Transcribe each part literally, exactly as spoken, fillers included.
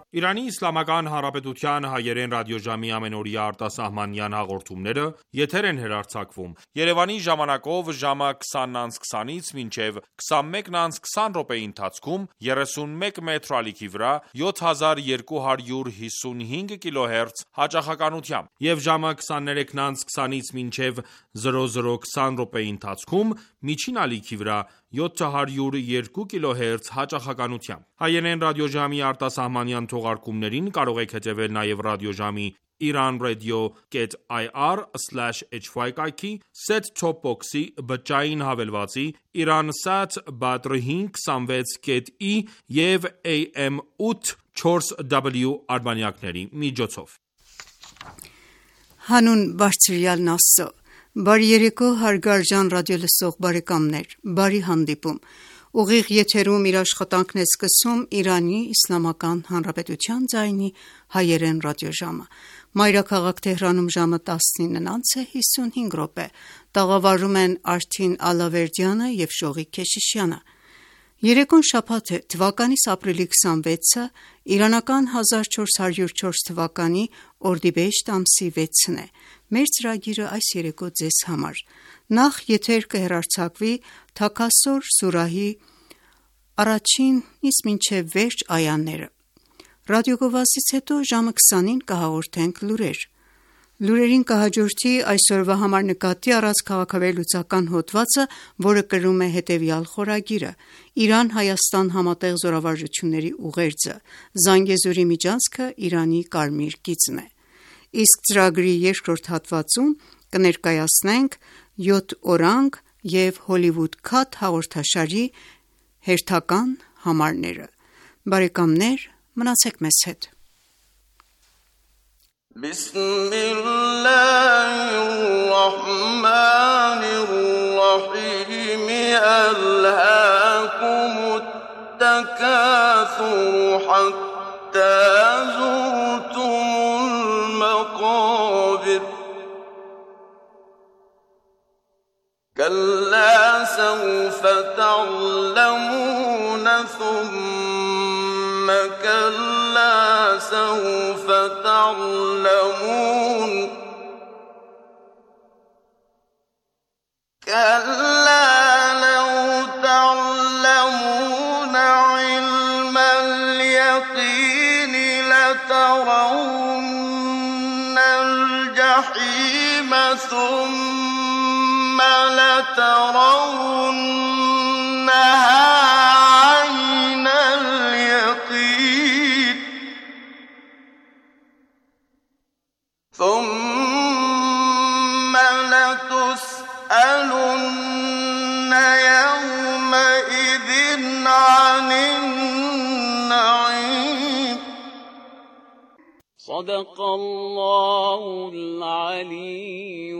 Իրանի Իսլամական Հանրապետության հայերեն ռադիոժամի ամենօրյա արտասահմանյան հաղորդումները եթեր են հեռարձակվում Երևանի ժամանակով ժամը քսանն անց քսանից մինչև քսանմեկն անց քսան րոպեի ընթացքում երեսունմեկ մետր ալիքի վրա յոթ հազար երկու հարյուր հիսունհինգ կիլոհերց հաճախականությամբ եւ ժամը քսաներեքն անց քսանից մինչև զրո զրո քսան րոպեի ընթացքում միջին ալիքի վրա յոթ հարյուր երկու կիլոհերց հաճախականությամբ։ Հայերեն ռադիոժամի արտասահմանյան թողարկումներին կարող եք հետևել նաև ռադիոժամի iranradio.ir slash hy կայքի, set-top box-ի, բջջային հավելվածի, Iransat Badr հինգ քսանվեց ի և A M ութ չորս W արբանյակների միջոցով։ Հանուն բարձրյալն Աստծո, բարի երեկո հարգարժան ռադիոլսող բարեկամներ, բարի հանդիպում։ Ուղիղ եթերում իր աշխատանքն է սկսում Իրանի Իսլամական Հանրապետության ձայնի հայերեն ռադիոժամը։ Մայրաքաղաք Թեհրանում ժամը տասնինն անց է հիսունհինգ րոպե։ Տաղավարում են Արթին Ալավերդյանը և Շողիկ Քեշիշյանը։ Երեկոն շաբաթ է, թվականիս ապրիլի քսանվեցը, իրանական հազար չորս հարյուր չորս թվականի օրդիբեհեշտ ամսի վեցն է։ Մեր ծրագիրը այս երեկո ձեզ համար։ Նախ եթեր կհեռարձակվի Թաքասուր սուրահի առաջինից մինչև վերջ այաները։ Ռադիոգովազդից հետո ժամը քսանին կհաղորդենք լուրեր։ Լուրերին կհաջորդի այսօրվա համար նկատի առած քաղաքավարլուծական հոդվածը, որը կրում է հետևյալ խորագիրը. Իրան-Հայաստան համատեղ զորավարժությունների ուղերձը, Զանգեզուրի միջանցքը Իրանի կարմիր գիծն է։ Իսկ ծրագրի երկրորդ հատվածում կներկայացնենք յոթ օրանգ և Հոլիվուդ Քաթ հաղորդաշարի հերթական համարները։ Բարեկամներ, մնացեք մեզ հետ։ بسم الله الرحمن الرحيم ألهاكم التكاثر حتى زرتم المقابر كلا سوف تعلمون ثم كلا سوف تعلمون كلا لو تعلمون علم اليقين لترون الجحيم ثم لترونها عين اليقين ثم لتسألن يومئذ عن النعيم صدق الله العلي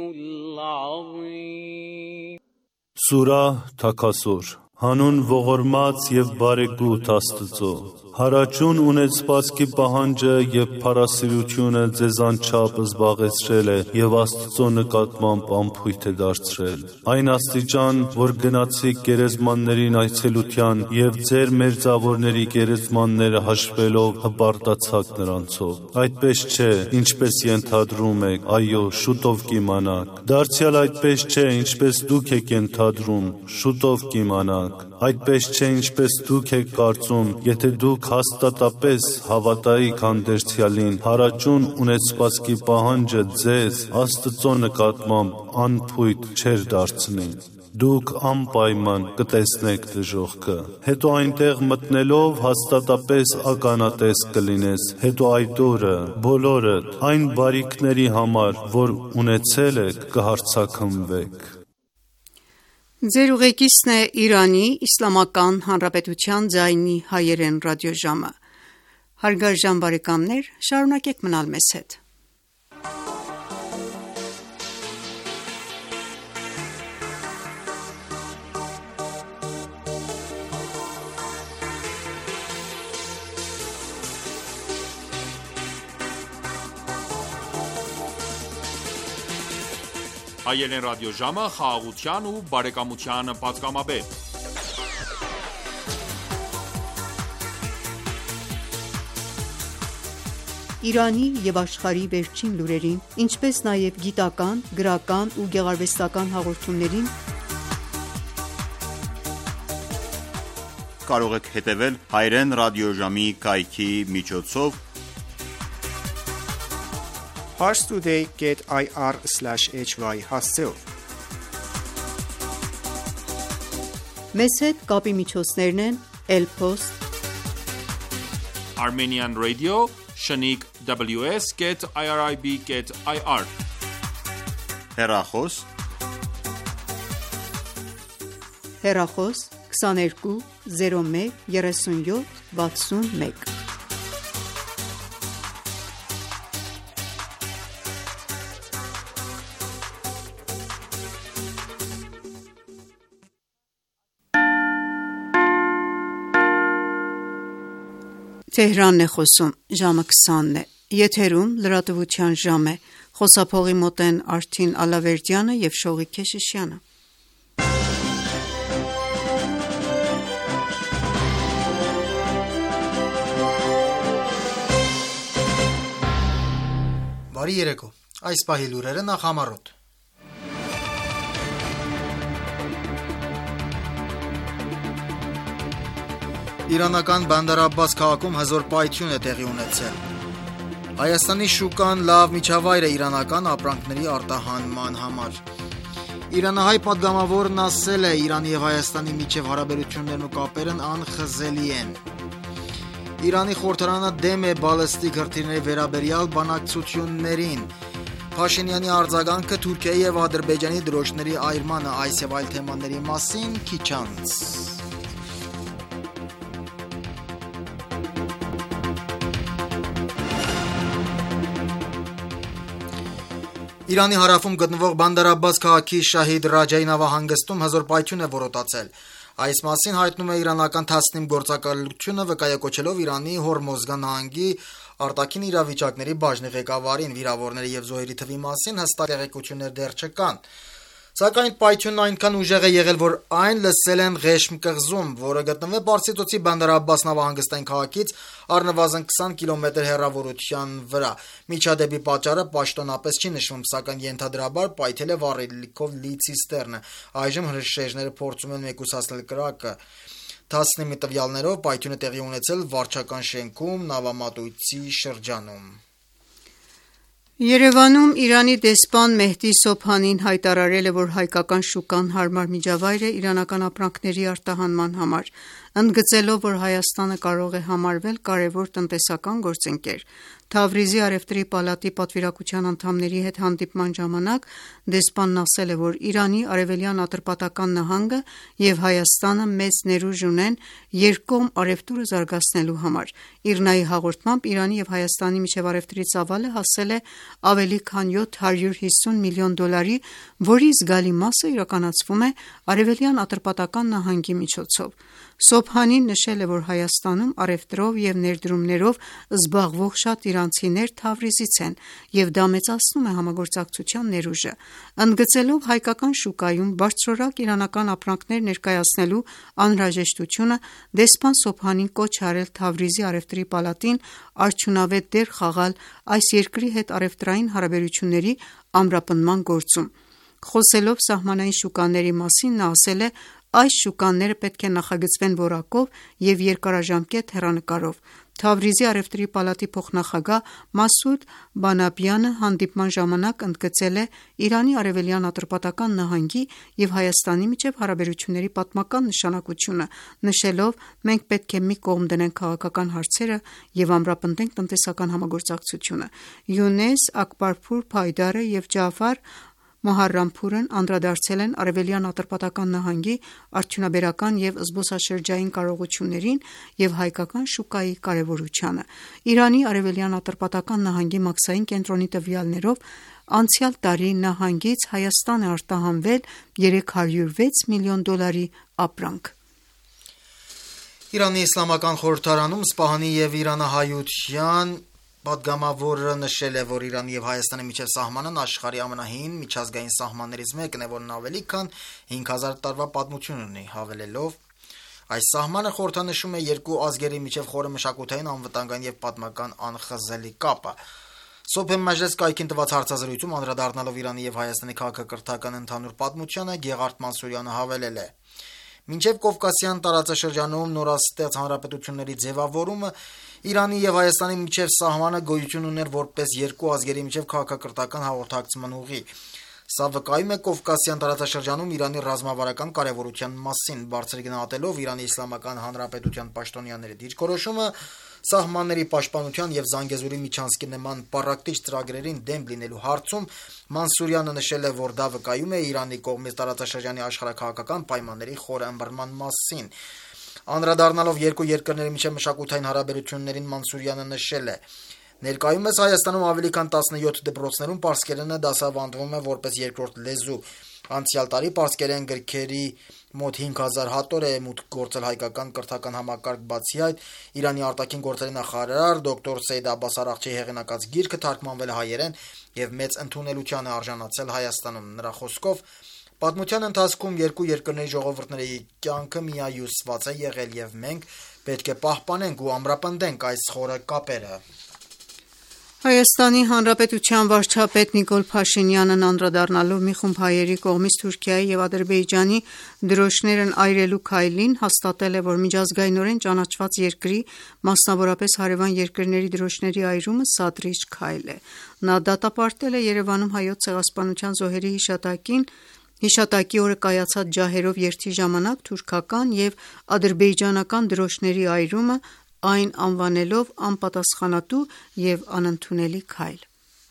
العظيم Սուրահ Թաքասուր Հանուն ողորմած և բարեգութ Աստծո, հարաճուն ունեցվածքի պահանջը և փառասիրությունը ձեզ անչափ զբաղեցրել է և Աստծո նկատմամբ անփույթ է դարձրել։ Այն աստիճան, որ գնացիք գերեզմաններին այցելության և ձեր մերձավորների գերեզմանները հաշվելով հպարտացաք նրանցով։ Այդպես չէ, ինչպես ենթադրում եք, այո, շուտով կիմանաք։ Դարձյալ այդպես չէ, ինչպես դուք եք ենթադրում, շուտով կիմանաք։ Այդպես չէ, ինչպես դուք եք կարծում, եթե դուք հաստատապես հավատայիք հանդերձյալին, հարաճուն ունեցվածքի պահանջը ձեզ Աստծո նկատմամբ անփույթ չէր դարձնի։ Դուք անպայման կտեսնեք դժոխքը։ Հետո այնտեղ մտնելով հաստատապես ականատես կլինես։ Հետո այդ օրը բոլորդ այն բարիքների համար, որ ունեցել եք, կհարձակվեք։ Ձեր ուղեկիցն է Իրանի Իսլամական Հանրապետության ձայնի հայերեն ռադիոժամը։ Հարգարժան բարեկամներ, շարունակեք մնալ մեզ հետ։ Հայերեն ռադիոժամը խաղաղության ու բարեկամության պատգամաբեր։ Իրանի և աշխարհի վերջին լուրերին, ինչպես նաև գիտական, գրական ու գեղարվեստական հաղորդումներին կարող եք հետևել Հայրեն ռադիոժամի կայքի միջոցով parstoday dot i r slash h y հասցեով։ Մեզ հետ կապի միջոցներն են Elpost, Armenian Radio, Shaniq W S dot I R I B dot I R հեռախոս, հեռախոս քսաներկու զիրո մեկ երեսունյոթ վաթսունմեկ։ Թեհրանն է խոսում, ժամը քսանն է, եթերում լրատվության ժամ է, խոսափողի մոտ են Արթին Ալավերդյանը և Շողիկ Քեշիշյանը։ Բարի երեկո, այս պահի լուրերը նախամարոտ։ Իրանական Բանդար Աբբաս քաղաքում հզոր պայթյուն է տեղի ունեցել։ Հայաստանի շուկան լավ միջավայր է իրանական ապրանքների արտահանման համար։ Իրանահայ պատգամավորն ասել է, Իրանի և Հայաստանի միջև հարաբերություններն ու կապերն անխզելի են։ Իրանի խորհրդարանը դեմ է բալիստիկ հրթիռների վերաբերյալ բանակցություններին։ Փաշինյանի արձագանքը Թուրքիայի և Ադրբեջանի դրոշների այրմանը, այս և այլ թեմաների մասին քիչ անց։ Իրանի հարավում գտնվող Բանդար Աբբաս քաղաքի Շահիդ Ռաջայի նավահանգստում հզոր պայթյուն է որոտացել։ Այս մասին հայտնում է իրանական Թասնիմ գործակալությունը, վկայակոչելով Իրանի Հորմոզգան նահանգի արտաքին իրավիճակների բաժնի ղեկավարին։ Վիրավորների և զոհերի թվի մասին հստակ տեղեկություններ դեռ չկան։ Սակայն պայթյունն այնքան ուժեղ է եղել, որ այն լսել են Ղեշմ կղզում, որը գտնվում է Պարսից ծոցի Բանդար Աբբաս նավահանգստային քաղաքից առնվազն քսան կիլոմետր հեռավորության վրա։ Միջադեպի պատճառը պաշտոնապես չի նշվում, սակայն ենթադրաբար պայթել է վառելիքով լի ցիստեռնը։ Այժմ հրշեջները փորձում են մեկուսացնել կրակը։ Թասնիմի տվյալներով պայթյունը տեղի ունեցել վարչական շենքում նավամատույցի շրջանում։ Երևանում Իրանի դեսպան Մեհդի Սոբհանին հայտարարել է, որ հայկական շուկան հարմար միջավայր է իրանական ապրանքների արտահանման համար, ընդգծելով, որ Հայաստանը կարող է համարվել կարևոր տնտեսական գործընկեր։ Թավրիզի առևտրի պալատի պատվիրակության անդամների հետ հանդիպման ժամանակ դեսպանն ասել է, որ Իրանի արևելյան Ատրպատական նահանգը և Հայաստանը մեծ ներուժ ունեն երկկողմ առևտուրը զարգացնելու համար։ ԻՌՆԱ-ի հաղորդմամբ Իրանի և Հայաստանի միջև առևտրի ծավալը հասել է ավելի քան յոթ հարյուր հիսուն միլիոն դոլարի, որի զգալի մասը իրականացվում է արևելյան Ատրպատական նահանգի միջոցով։ Սոբհանին նշել է, որ Հայաստանում առևտրով և ներդրումներով զբաղվող շատ իրանցիներ Թավրիզից են, և դա մեծացնում է համագործակցության ներուժը։ Ընդգծելով հայկական շուկայում բարձրորակ իրանական ապրանքներ ներկայացնելու անհրաժեշտությունը, դեսպան Սոբհանին կոչ է արել Թավրիզի առևտրի պալատին արդյունավետ դեր խաղալ այս երկրի հետ առևտրային հարաբերությունների ամրապնդման գործում։ Խոսելով սահմանային շուկաների մասին, նա ասել է. «Այս շուկաները պետք է նախագծվեն որակով և երկարաժամկետ հեռանկարով»։ Թավրիզի առևտրի պալատի փոխնախագահ Մասուդ Բանաբյանը հանդիպման ժամանակ ընդգծել է Իրանի արևելյան Ատրպատական նահանգի և Հայաստանի միջև հարաբերությունների պատմական նշանակությունը, նշելով. «Մենք պետք է մի կողմ դնենք քաղաքական հարցերը և ամրապնդենք տնտեսական համագործակցությունը»։ Յունես Աքբարփուր Փայդարը և Ջաֆար Մոհարրամփուրն անդրադարձել են արևելյան Ատրպատական նահանգի արդյունաբերական և զբոսաշրջային կարողություններին և հայկական շուկայի կարևորությանը։ Իրանի արևելյան Ատրպատական նահանգի մաքսային կենտրոնի տվյալներով անցյալ տարի նահանգից Հայաստան է արտահանվել երեք հարյուր վեց միլիոն դոլարի ապրանք։ Իրանի իսլամական խորհրդարանում Սպահանի և իրանահայության պատգամավորը նշել է, որ Իրանի և Հայաստանի միջև սահմանն աշխարհի ամենահին միջազգային սահմաններից մեկն է, որն ավելի քան հինգ հազար տարվա պատմություն ունի, հավելելով. Այս սահմանը խորհրդանշում է երկու ազգերի միջև խորը մշակութային, անվտանգային եւ պատմական անխզելի կապը։ Սոփեն Մաջլես կայքին տված հարցազրույցում անդրադառնալով Իրանի եւ Հայաստանի քաղաքակրթական ընդհանուր պատմությանը Գեղարդ Մանսուրյանը հավելել է. Մինչև Կովկասյան տարածաշրջանում նորաստեղծ հանրապետությունների ձևավորումը Իրանի եւ Հայաստանի միջև սահմանը գոյություն ուներ որպես երկու ազգերի միջև քաղաքակրթական հաղորդակցման ուղի։ Սա վկայում է Կովկասյան տարածաշրջանում Իրանի ռազմավարական կարևորության մասին, բարձր գնահատելով Իրանի Իսլամական Հանրապետության պաշտոնյաների դիրքորոշումը սահմանների պաշտպանության եւ Զանգեզուրի միջանցքի նման պառակտիչ ծրագրերին դեմ լինելու հարցում Մանսուրյանը նշել է, որ դա վկայում է Իրանի կողմից տարածաշրջանի աշխարհաքաղաքական պայմանների խորը ըմբռնման մասին։ Անդրադառնալով երկու երկրների միջև մշակութային հարաբերություններին Մանսուրյանը նշել է. Ներկայումս Հայաստանում ավելի քան տասնյոթ դպրոցներում պարսկերենը դասավանդվում է որպես երկրորդ լեզու։ Անցյալ տարի պարսկերեն գրքերի մոտ հինգ հազար հատոր է մուտք գործել հայկական կրթական համակարգ, բացի այդ Իրանի արտաքին գործերի նախարար դոկտոր Սեյդ Աբբաս Արաղչիի հեղինակած գիրքը թարգմանվել է հայերեն եւ մեծ ընդունելության է արժանացել Հայաստանում։ Նրա խոսքով պատմության ընթացքում երկու երկրների ժողովուրդների կյանքը միահյուսված է եղել եւ մենք պետք է պահպանենք ու ամրապնդենք այս խորը կապերը։ Հայաստանի Հանրապետության վարչապետ Նիկոլ Փաշինյանն անդրադառնալով մի խումբ հայերի կողմից Թուրքիայի եւ Ադրբեջանի դրոշներն այրելու քայլին հաստատել է, որ միջազգայինորեն ճանաչված երկրի, մասնավորապես հարևան երկրների դրոշների այրումը սադրիչ քայլ է։ Նա դատապարտել է Երևանում Հայոց ցեղասպանության զոհերի հիշատակին Հիշատակի օրը կայացած ջահերով երթի ժամանակ թուրքական եւ ադրբեջանական դրոշների այրումը, այն անվանելով անպատասխանատու եւ անընդունելի քայլ։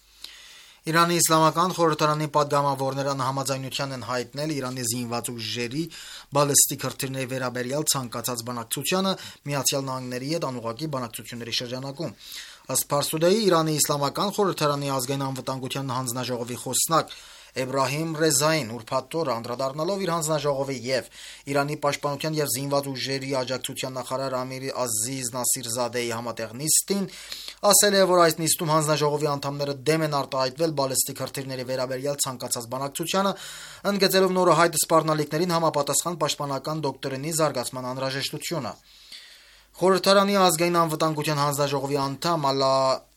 Իրանի Իսլամական խորհրդարանի պատգամավորները համաձայնության են հայտնել Իրանի զինված ուժերի բալիստիկ հրթիռների վերաբերյալ ցանկացած բանակցությանը Միացյալ Նահանգների հետ անուղղակի բանակցությունների շրջանակում։ Ըստ Փարսուդեի Իրանի Իսլամական խորհրդարանի ազգային անվտանգության հանձնաժողովի խոսնակ Էբրահիմ Ռեզային ուրբաթ օրը անդրադառնալով իր հանձնաժողովի եւ Իրանի պաշտպանության եւ զինված ուժերի աջակցության նախարար Ամիր Ազիզ Նասիրզադեի համատեղ նիստին ասել է, որ այս նիստում հանձնաժողովի անդամները դեմ են արտահայտվել բալիստիկ հրթիռների վերաբերյալ ցանկացած բանակցությանը, ընդգծելով նորահայտ սպառնալիքներին համապատասխան պաշտպանական դոկտրինի զարգացման անհրաժեշտությունը։ Խորհրդարանի ազգային անվտանգության հանձնաժողովի անդամ Ալա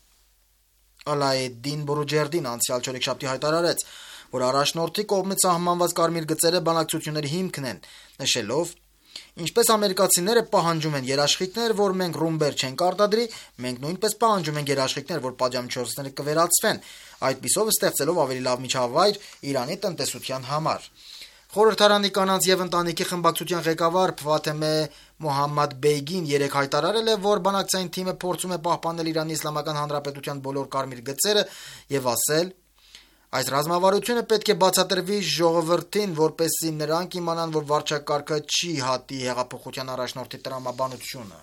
Ալայեդդին Բորուջերդին անցյալ չորեքշաբթի հայտարարեց, որ առաջնորդի կողմից սահմանված կարմիր գծերը բանակցությունների հիմքն են, նշելով. Ինչպես ամերիկացիները պահանջում են երաշխիքներ, որ մենք ռումբեր չենք արտադրի, մենք նույնպես պահանջում ենք երաշխիքներ, որ պատժամիջոցները կվերացվեն, այդպիսով ստեղծելով ավելի լավ միջավայր Իրանի տնտեսության համար։ Խորհրդարանի կանանց եւ ընտանիքի խմբակցության ղեկավար Ֆաթեմե Մոհամմադ Բեյգին երեկ հայտարարել է, որ բանակցային թիմը փորձում է պահպանել Իրանի Իսլամական Հանրապետության բոլոր կարմիր գծերը եւ ասել. Այս ռազմավարությունը պետք է բացատրվի ժողովրդին, որպեսզի նրանք իմանան, որ վարչակարգը չի հատի հեղափոխության առաջնորդի տրամաբանությունը։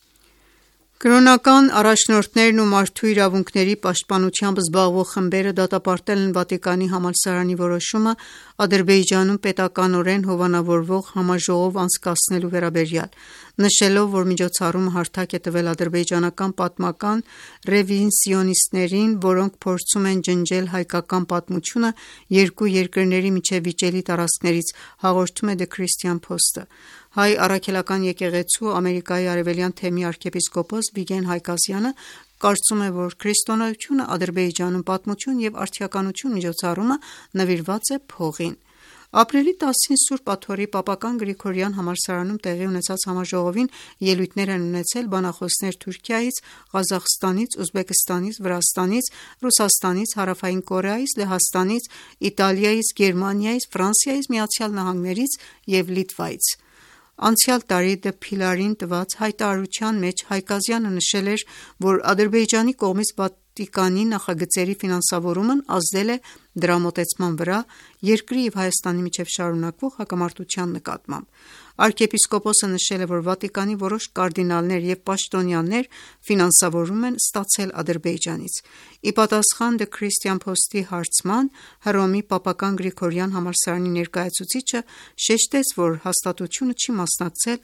Կրոնական առաջնորդներն ու մարդու իրավունքների պաշտպանությամբ զբաղվող խմբերը դատապարտել են Վատիկանի համալսարանի որոշումը Ադրբեջանում պետականորեն հովանավորվող համաժողով անցկացնելու վերաբերյալ, նշելով, որ միջոցառումը հարթակ է տվել ադրբեջանական պատմական ռևիզիոնիստներին, որոնք փորձում են ջնջել հայկական պատմությունը երկու երկրների միջև վիճելի տարածքներից, հաղորդում է The Christian Post-ը։ Հայ առաքելական եկեղեցու Ամերիկայի արևելյան թեմի arczepiskopos Վիգեն Հայկազյանը կարծում է, որ քրիստոնեությունը Ադրբեջանում պատմություն եւ արդիականություն միջոցառումը նվիրված է փողին։ Ապրիլի տասին Սուրբ Աթոռի Պապական Գրիգորյան համալսարանում տեղի ունեցած համաժողովին ելույթներ են ունեցել բանախոսներ Թուրքիայից, Ղազախստանից, Ուզբեկստանից, Վրաստանից, Ռուսաստանից, Հարավային Կորեայից, Լեհաստանից, Իտալիայից, Գերմանիայից, Ֆրանսիայից, Միացյալ Նահանգներից եւ Լիտվայից։ Անցյալ տարի The Pillar-ին տված հայտարարության մեջ Հայկազյանը նշել էր, որ Ադրբեջանի կողմից Վատիկանի նախագծերի ֆինանսավորումն ազդել է դրա մոտեցման վրա երկրի եւ Հայաստանի միջև շարունակվող հակամարտության նկատմամբ։ Arczepiskopos-ը նշել է, որ Վատիկանի որոշ կարդինալներ եւ պաշտոնյաներ ֆինանսավորում են ստացել Ադրբեջանից։ Ի պատասխան The Christian Post-ի հարցման Հռոմի Պապական Գրիգորյան համալսարանի ներկայացուցիչը շեշտեց, որ հաստատությունը չի մասնակցել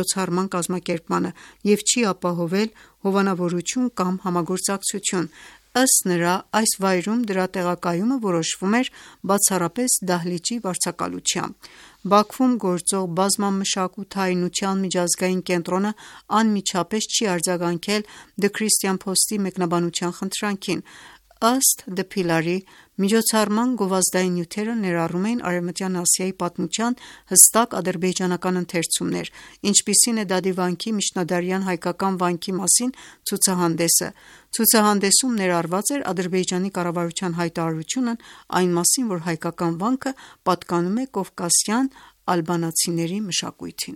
միջոցառման կազմակերպմանը եւ չի ապահովել հովանավորություն կամ համագործակցություն։ Ըստ նրա, այս վայրում դրա տեղակայումը որոշվում էր բացառապես դահլիճի վարձակալությամբ։ Բաքվում գործող բազմամշակութայնության միջազգային կենտրոնը անմիջապես չի արձագանքել The Christian Post-ի մեկնաբանության խնդրանքին։ Ըստ The Pillar-ի, միջոցառման գովազդային նյութերը ներառում էին Արևմտյան Ասիայի պատմության հստակ ադրբեջանական ընթերցումներ, ինչպիսին է Դադի վանքի միջնադարյան հայկական վանքի մասին ցուցահանդեսը։ Ցուցահանդեսում ներառված էր Ադրբեջանի կառավարության հայտարարությունն այն մասին, որ հայկական վանքը պատկանում է կովկասյան ալբանացիների մշակույթին։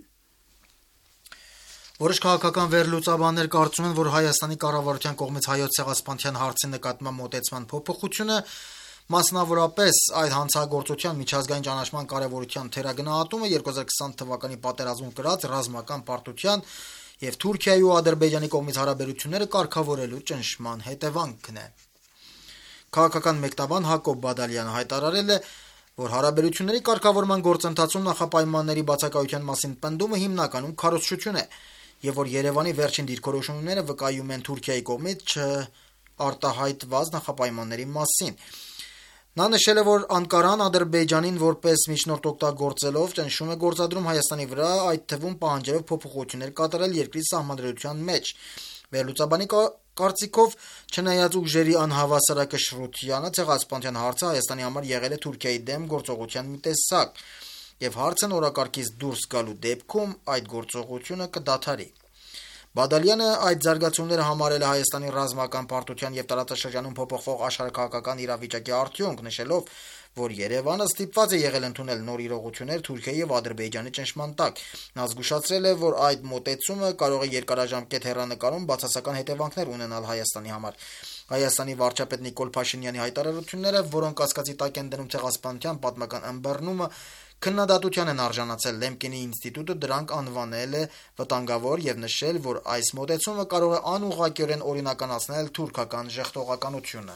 Որոշ քաղաքական վերլուծաբաններ կարծում են, որ Հայաստանի կառավարության կողմից հայոց ցեղասպանության հարցի նկատմամբ մոտեցման փոփոխությունը, մասնավորապես այդ հանցագործության միջազգային ճանաչման կարևորության թերագնահատումը երկու հազար քսան թվականի պատերազմում կրած ռազմական պարտության եւ Թուրքիայի ու Ադրբեջանի կողմից հարաբերությունները կարգավորելու ճնշման հետևանքն է։ Քաղաքական մեկնաբան Հակոբ Բադալյանը հայտարարել է, որ հարաբերությունների կարգավորման գործընթացում նախապայմանների բացակայության մասին պնդումը հիմնականում քարոզչություն է, եւ որ Երևանի վերջին դիրքորոշումները վկայում են Թուրքիայի կողմից չարտահայտված նախապայմանների մասին։ Նա նշել է, որ Անկարան Ադրբեջանին որպես միջնորդ օգտագործելով ճնշում է գործադրում Հայաստանի վրա, այդ թվում պահանջելով փոփոխություններ կատարել երկրի սահմանադրության մեջ։ Վերլուծաբանի կարծիքով, չնայած ուժերի անհավասարակշռությանը, ցեղասպանության հարցը Հայաստանի համար եղել է Թուրքիայի դեմ գործողության մի տեսակ, եւ հարցն օրակարգից դուրս գալու դեպքում այդ գործողությունը կդադարի։ Բադալյանը այդ զարգացումները համարել է Հայաստանի ռազմական պարտության եւ տարածաշրջանում փոփոխվող աշխարհակաղակական իրավիճակի արդյունք, նշելով, որ Երևանը ստիպված է եղել ընդունել նոր իրողություններ Թուրքիայի եւ Ադրբեջանի ճնշման տակ։ Նա զգուշացրել է, որ այդ մոտեցումը կարող է երկարաժամկետ հեռանկարում բացասական հետևանքներ ունենալ Հայաստանի համար։ Հայաստանի վարչապետ Նիկոլ Փաշինյանի հայտարարությունները, որոնք կասկածի տակ են դնում ցեղասպանության պատմական ըմբռնումը, քննադատության են արժանացել։ Լեմկինի ինստիտուտը դրանք անվանել է վտանգավոր եւ նշել, որ այս մոտեցումը կարող է անուղղակիորեն օրինականացնել թուրքական ժեղտողականությունը։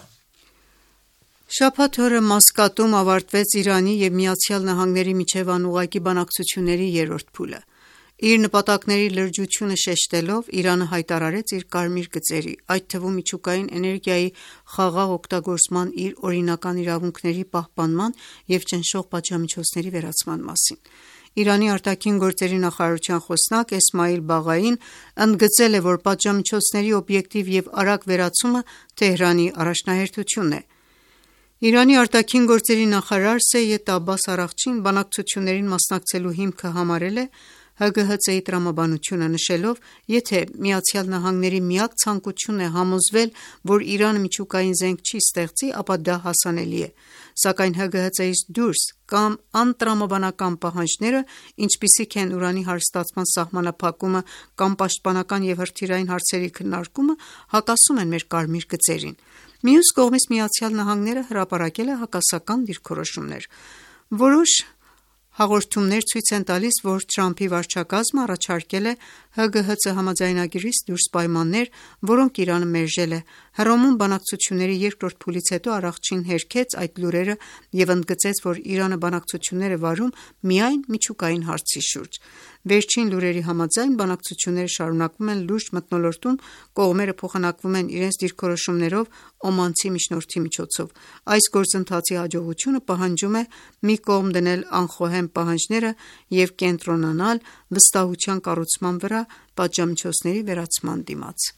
Շաբաթ օրը Մասկատում ավարտվեց Իրանի եւ Միացյալ Նահանգների միջև անուղղակի բանակցությունների երրորդ փուլը։ Իր նպատակների լրջությունը շեշտելով, Իրանը հայտարարեց իր կարմիր գծերի, այդ թվում միջուկային էներգիայի խաղաղ օգտագործման իր օրինական իրավունքների պահպանման եւ ճնշող պատժամիջոցների վերացման մասին։ Իրանի արտաքին գործերի նախարարության խոսնակ Էսմայիլ Բաղային ընդգծել է, որ պատժամիջոցների օբյեկտիվ եւ արագ վերացումը Թեհրանի առաջնահերթությունն է։ Իրանի արտաքին գործերի նախարար Սեյեդ Աբբաս Արաղչին բանակցություններին մասնակցելու հիմքը համարել է Հ Գ Հ Ց-ի տրամաբանությունը, նշելով, եթե Միացյալ Նահանգների միակ ցանկությունն է համոզվել, որ Իրանը միջուկային զենք չի ստեղծի, ապա դա հասանելի է։ Սակայն Հ Գ Հ Ց-ից դուրս կամ անտրամաբանական պահանջները, ինչպիսիք են ուրանի հարստացման սահմանափակումը կամ պաշտպանական եւ հրթիռային հարցերի քննարկումը, հակասում են մեր կարմիր գծերին։ Մյուս կողմից Միացյալ Նահանգները հրապարակել է հակասական դիրքորոշումներ։ Որոշ հաղորդումներ ցույց են տալիս, որ Թրամփի վարչակազմը առաջարկել է Հ Գ Հ Ց համաձայնագրից դուրս պայմաններ, որոնք Իրանը մերժել է։ Հռոմում բանակցությունների երկրորդ փուլից հետո Արաղչին հերքեց այդ լուրերը եւ ընդգծեց, որ Իրանը բանակցություններ է վարում միայն միջուկային հարցի շուրջ։ Վերջին լուրերի համաձայն բանակցությունները շարունակվում են լուրջ մթնոլորտում, կողմերը փոխանակվում են իրենց դիրքորոշումներով օմանցի միջնորդի միջոցով։ Այս գործընթացի հաջողությունը պահանջում է մի կողմ դնել անխոհեմ պահանջները եւ կենտրոնանալ վստահության կառուցման վրա պատժամիջոցների վերացման դիմաց։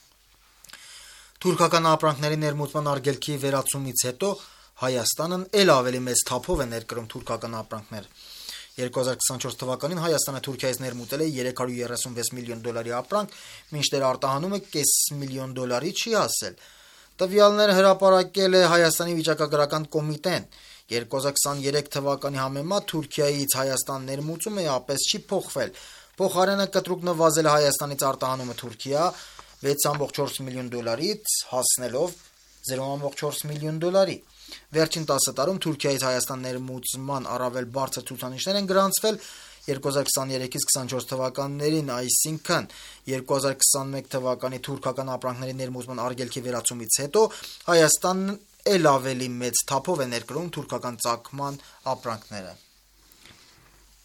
Թուրքական ապրանքների ներմուծման արգելքի վերացումից հետո Հայաստանն էլ ավելի մեծ թափով է ներկրում թուրքական ապրանքներ։ երկու հազար քսանչորս թվականին Հայաստանը Թուրքիայից ներմուծել է երեք հարյուր երեսունվեց միլիոն դոլարի ապրանք, մինչդեռ արտահանումը կես միլիոն դոլարի չի հասել։ Տվյալները հրապարակել է Հայաստանի վիճակագրական կոմիտեն։ երկու հազար քսաներեք թվականի համեմատ Թուրքիայից Հայաստան ներմուծումը ապես չի փոխվել։ Փոխարենը կտրուկ նվազել է Հայաստանից արտահանումը Թուրքիա վեց կόμma չորս միլիոն դոլարից հասնելով զիրո կόμma չորս միլիոն դոլարի։ Վերջին տասը տարում Թուրքիայից Հայաստան ներմուծման առավել բարձր ցուցանիշներ են գրանցվել երկու հազար քսաներեքից քսանչորս թվականներին, այսինքն երկու հազար քսանմեկ թվականի թուրքական ապրանքների ներմուծման արգելքի վերացումից հետո Հայաստանն էլ ավելի մեծ թափով է ներկրում թուրքական ծագման ապրանքները։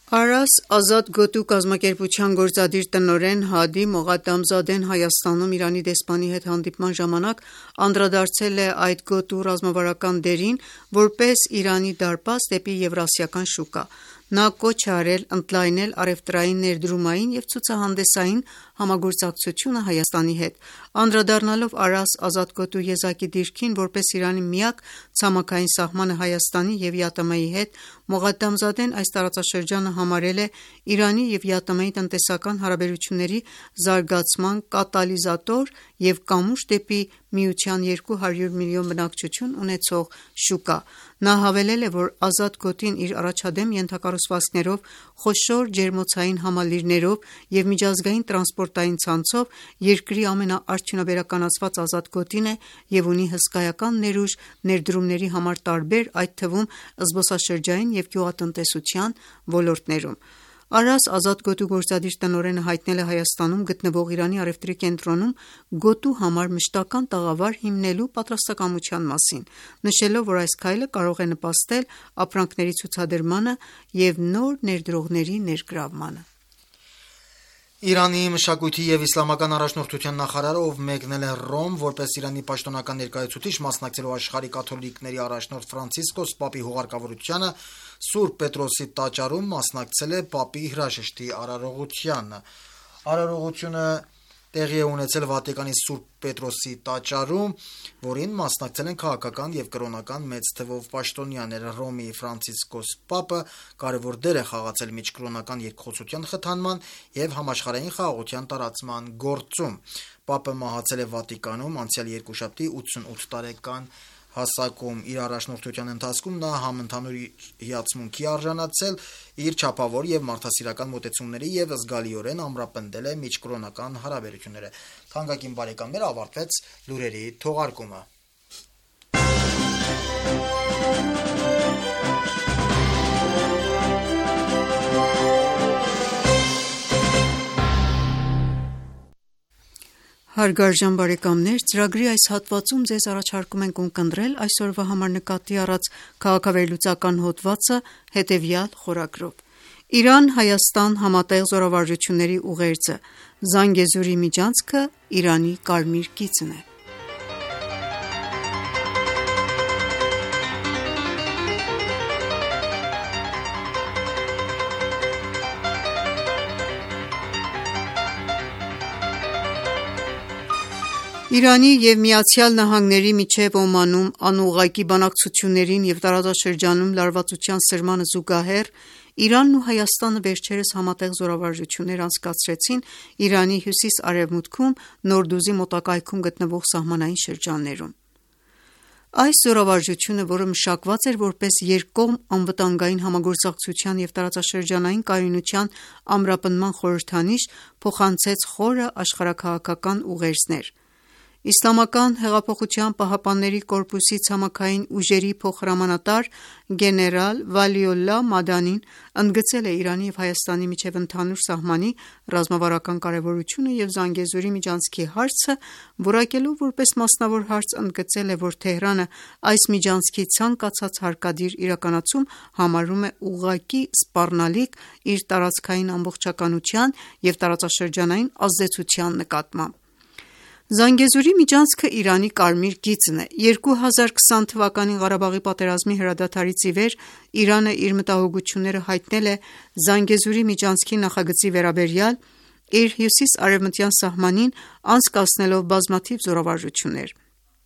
Արաս ազատ գոտու կազմակերպության գործադիր տնօրեն Հադի Մողադամզադեն Հայաստանում Իրանի դեսպանի հետ հանդիպման ժամանակ անդրադարձել է այդ գոտու ռազմավարական դերին որպես Իրանի դարպաս դեպի եվրասիական շուկա։ Նա կոչ է արել ընդլայնել առևտրային ներդրումային և ցուցահանդեսային համագործակցությունը Հայաստանի հետ։ Անդրադառնալով Արաս ազատ գոտու եզակի դիրքին որպես Իրանի միակ ցամաքային սահմանը Հայաստանի և ԵԱՏՄ-ի հետ, Մողադամզադեն այս տարածաշրջանը համարել է Իրանի և ԵԱՏՄ-ի տնտեսական հարաբերությունների զարգացման կատալիզատոր և կամուջ դեպի միության երկու հարյուր միլիոն բնակչություն ունեցող շուկա։ Նա հավելել է, որ ազատ գոտին իր առաջադեմ ենթակառուցվածքներով, խոշոր ջերմոցային համալիրներով և միջազգային տրանսպորտային ցանցով երկրի ամենաարդյունաբերականացված ազատ գոտին է և ունի հսկայական ներուժ ներդրումների համար տարբեր, այդ թվում զբոսաշրջային և գյուղատնտեսության ոլորտներում։ Արաս ազատ գոտու գործադիր տնօրենը հայտնել է Հայաստանում գտնվող Իրանի առևտրի կենտրոնում գոտու համար մշտական տաղավար հիմնելու պատրաստակամության մասին, նշելով, որ այս քայլը կարող է նպաստել ապրանքների ցուցադրմանը և նոր ներդրողների ներգրավմանը։ Իրանի մշակույթի և իսլամական առաջնորդության նախարարը, ով մեկնել է Ռոմ որպես Իրանի պաշտոնական ներկայացուցիչ, մասնակցելով աշխարհի կաթոլիկների առաջնորդ Ֆրանցիսկոս Պապի հուղարկավորությանը, Սուրբ Պետրոսի տաճարում մասնակցել է Պապի հրաժեշտի արարողությանը։ Արարողությունը տեղի է ունեցել Վատիկանի Սուրբ Պետրոսի տաճարում, որին մասնակցել են քաղաքական և կրոնական մեծ թվով պաշտոնյաներ։ Ռոմի Ֆրանցիսկոս Պապը կարևոր դեր է խաղացել միջկրոնական երկխոսության խթանման և համաշխարհային խաղաղության տարածման գործում։ Պապը մահացել է Վատիկանում անցյալ երկուշաբթի ութսունութ տարեկան հասակում։ Իր առաջնորդության ընթացքում նա համընդհանուր հիացմունքի է արժանացել իր չափավոր և մարդասիրական մոտեցումների և զգալիորեն ամրապնդել է միջկրոնական հարաբերությունները։ Թանկագին բարեկամներ, ավարտվեց լուրերի թողարկումը։ Հարգարժան բարեկամներ, ծրագրի այս հատվածում ձեզ առաջարկում ենք ունկնդրել այսօրվա համար նկատի առած քաղաքավերլուծական հոդվածը հետևյալ խորագրով։ Իրան-Հայաստան համատեղ զորավարժությունների ուղերձը, Զանգեզուրի միջանցքը Իրանի կարմիր գիծն է։ Իրանի և Միացյալ Նահանգների միջև Օմանում անուղղակի բանակցություններին և տարածաշրջանում լարվածության սրմանը զուգահեռ Իրանն ու Հայաստանը վերջերս համատեղ զորավարժություններ անցկացրեցին Իրանի հյուսիս-արևմուտքում Նորդուզի մոտակայքում գտնվող սահմանային շրջաններում։ Այս զորավարժությունը, որը մշակված էր որպես երկկողմ անվտանգային համագործակցության և տարածաշրջանային կայունության ամրապնդման խորհրդանիշ, փոխանցեց խորը աշխարհաքաղաքական ուղերձներ։ Իսլամական հեղափոխության պահապանների կորպուսի ցամաքային ուժերի փոխհրամանատար գեներալ Վալիոլլահ Մադանին ընդգծել է Իրանի և Հայաստանի միջև ընդհանուր սահմանի ռազմավարական կարևորությունը և Զանգեզուրի միջանցքի հարցը որակելով որպես մասնավոր հարց ընդգծել է, որ Թեհրանը այս միջանցքի ցանկացած հարկադիր իրականացում համարում է ուղղակի սպառնալիք իր տարածքային ամբողջականության և տարածաշրջանային ազդեցության նկատմամբ։ Զանգեզուրի միջանցքը Իրանի կարմիր գիծն է։ երկու հազար քսան թվականին Ղարաբաղի պատերազմի հրադադարից ի վեր Իրանը իր մտահոգությունները հայտնել է Զանգեզուրի միջանցքի նախագծի վերաբերյալ, իր հյուսիս-արևմտյան սահմանին անցկացնելով բազմաթիվ զորավարժություններ։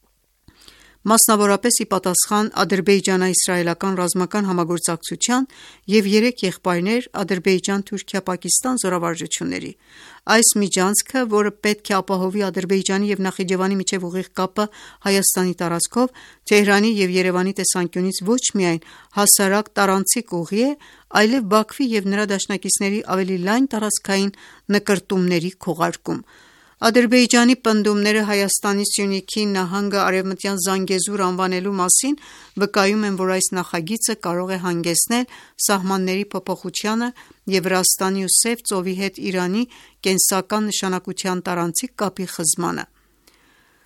Մասնավորապես ի պատասխան ադրբեջանա-իսրայելական ռազմական համագործակցության և երեք եղբայրներ Ադրբեջան-Թուրքիա-Պակիստան զորավարժությունների։ Այս միջանցքը, որը պետք է ապահովի Ադրբեջանի և Նախիջևանի միջև ուղիղ կապը Հայաստանի տարածքով, Թեհրանի և Երևանի տեսանկյունից ոչ միայն հասարակ տարանցիկ ուղի է, այլև Բաքվի և նրա դաշնակիցների ավելի լայն տարածքային նկրտումների քողարկում։ Ադրբեջանի պնդումները Հայաստանի Սյունիքի նահանգը արևմտյան Զանգեզուր անվանելու մասին վկայում են, որ այս նախագիծը կարող է հանգեցնել սահմանների փոփոխությանը և Վրաստանի ու Սև ծովի հետ Իրանի կենսական նշանակության տարանցիկ կապի խզմանը։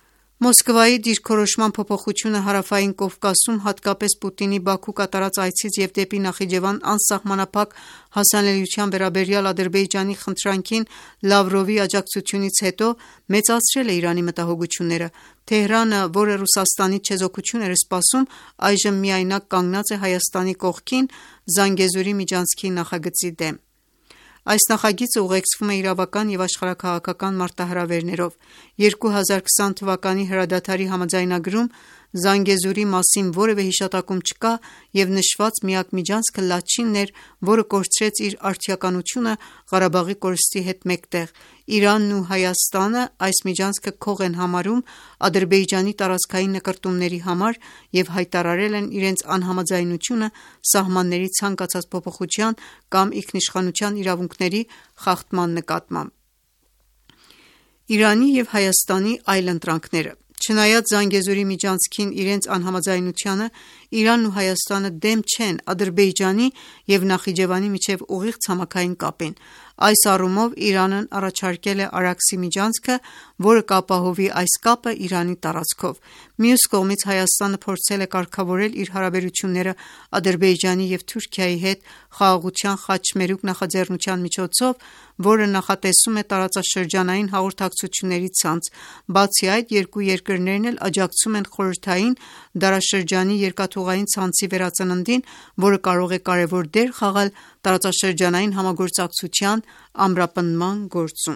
Մոսկվայի դիրքորոշման փոփոխությունը Հարավային Կովկասում, հատկապես Պուտինի Բաքու կատարած այցից և դեպի Նախիջևան անսահմանափակ հասանելիության վերաբերյալ Ադրբեջանի խնդրանքին Լավրովի աջակցությունից հետո մեծացրել է Իրանի մտահոգությունները։ Թեհրանը, որը Ռուսաստանից չեզոքություն էր սպասում, այժմ միայնակ կանգնած է Հայաստանի կողքին Զանգեզուրի միջանցքի նախագծի դեմ։ Այս նախագիծը ուղեկցվում է իրավական և աշխարհաքաղաքական մարտահրավերներով։ երկու հազար քսան թվականի հրադադարի համաձայնագրում Զանգեզուրի մասին որևէ հիշատակում չկա և նշված միակ միջանցքը Լաչինն էր, որը կորցրեց իր արդիականությունը Ղարաբաղի կորստի հետ մեկտեղ։ Իրանն ու Հայաստանը այս միջանցքը քող են համարում Ադրբեջանի տարածքային նկրտումների համար և հայտարարել են իրենց անհամաձայնությունը սահմանների ցանկացած փոփոխության կամ ինքնիշխանության իրավունքների խախտման նկատմամբ։ Իրանի և Հայաստանի այլընտրանքները Չնայած Զանգեզուրի միջանցքին իրենց անհամաձայնությանը, Իրանն ու Հայաստանը դեմ չեն Ադրբեջանի և Նախիջևանի միջև ուղիղ ցամաքային կապին։ Այս առումով Իրանն առաջարկել է Արաքսի միջանցքը, որը կապահովի այս կապը Իրանի տարածքով։ Մյուս կողմից Հայաստանը փորձել է կարգավորել իր հարաբերությունները Ադրբեջանի և Թուրքիայի հետ խաղաղության խաչմերուկ նախաձեռնության միջոցով, որը նախատեսում է տարածաշրջանային հաղորդակցությունների ցանց։ Բացի այդ, երկու երկրներն էլ աջակցում են խորհրդային դարաշրջանի երկաթուղային ցանցի վերածննդին, որը կարող է կարևոր դեր խաղալ տարածաշրջանային համագործակցության ամրապնդման գործում։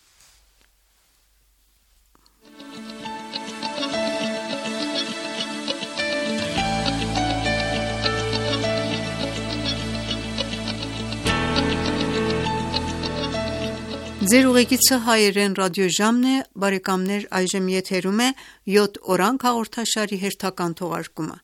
Ձեր ուղեկիցը հայերեն ռադիոժամն է, բարեկամներ, այժմ եթերում է յոթ օրանգ հաղորդաշարի հերթական թողարկումը։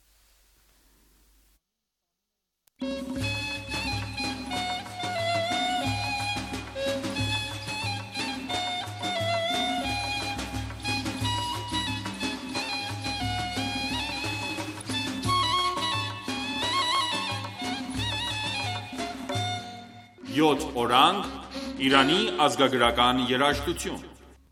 յոթ օրանգ Իրանի ազգագրական երաժշտություն։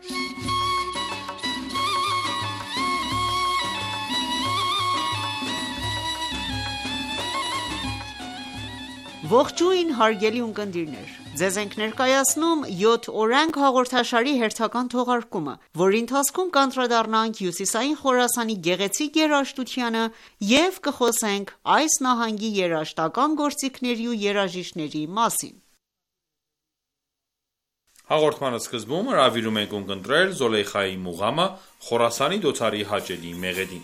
Ողջույն հարգելի ունկնդիրներ, ձեզ ենք ներկայացնում յոթ օրանգ հաղորդաշարի հերթական թողարկումը, որի ընթացքում կանդրադառնանք Հյուսիսային Խորասանի գեղեցիկ երաժշտությանը և կխոսենք այս նահանգի երաժշտական գործիքների ու երաժիշտների մասին։ Հաղորդման սկզբում հրավիրում ենք ունկնդրել Զոլեյխայի մուղամը Խորասանի դոթարի հաճելի մեղեդին։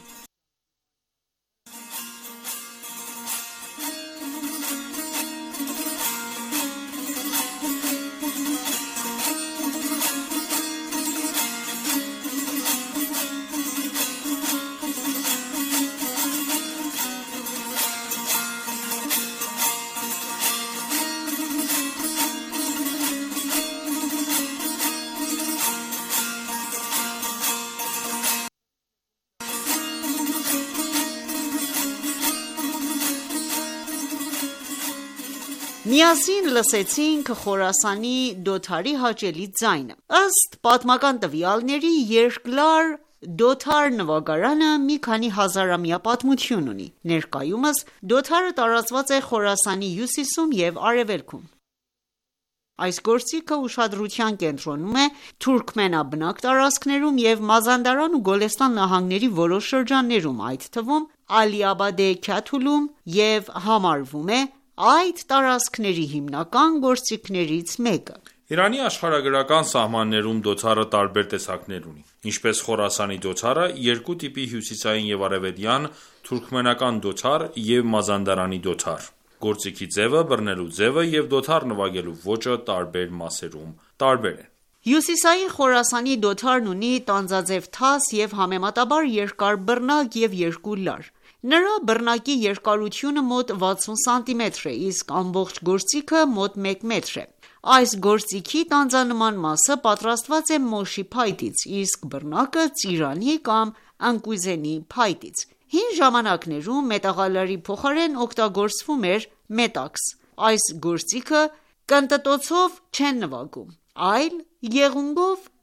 Միասին լսեցինք Խորասանի դոթարի հաճելի ձայնը։ Ըստ պատմական տվյալների, երկլար դոթար նվագարանը մի քանի հազարամյա պատմություն ունի։ Ներկայումս դոթարը տարածված է Խորասանի հյուսիսում և արևելքում։ Այս գործիքը ուշադրության կենտրոնում է թուրքմենաբնակ տարածքներում և Մազանդարան ու Գոլեստան նահանգների որոշ շրջաններում, այդ թվում Ալիաբադե Քաթուլում, և համարվում է այդ տարածքների հիմնական գործիքներից մեկը։ Իրանի աշխարհագրական սահմաններում դոթարը տարբեր տեսակներ ունի։ Ինչպես Խորասանի դոթարը, երկու տիպի հյուսիսային և արևելյան թուրքմենական դոթար և Մազանդարանի դոթար։ Գործիքի ձևը, բռնելու ձևը և դոթար նվագելու ոճը տարբեր մասերում տարբեր են։ Հյուսիսային Խորասանի դոթարն ունի տանձաձև թաս և համեմատաբար երկար բռնակ և երկու լար։ Նրա բռնակի երկարությունը մոտ վաթսուն սանտիմետր է, իսկ ամբողջ գործիքը մոտ մեկ մետր է։ Այս գործիքի տանձանման մասը պատրաստված է մոշի փայտից, իսկ բռնակը ծիրանի կամ ընկույզենի փայտից։ Հին ժամանակներում մետաղալարի փոխարեն օգտագործվում էր մետաքս։ Այս գործիքը կնտտոցով չեն նվագում, այլ եղունգով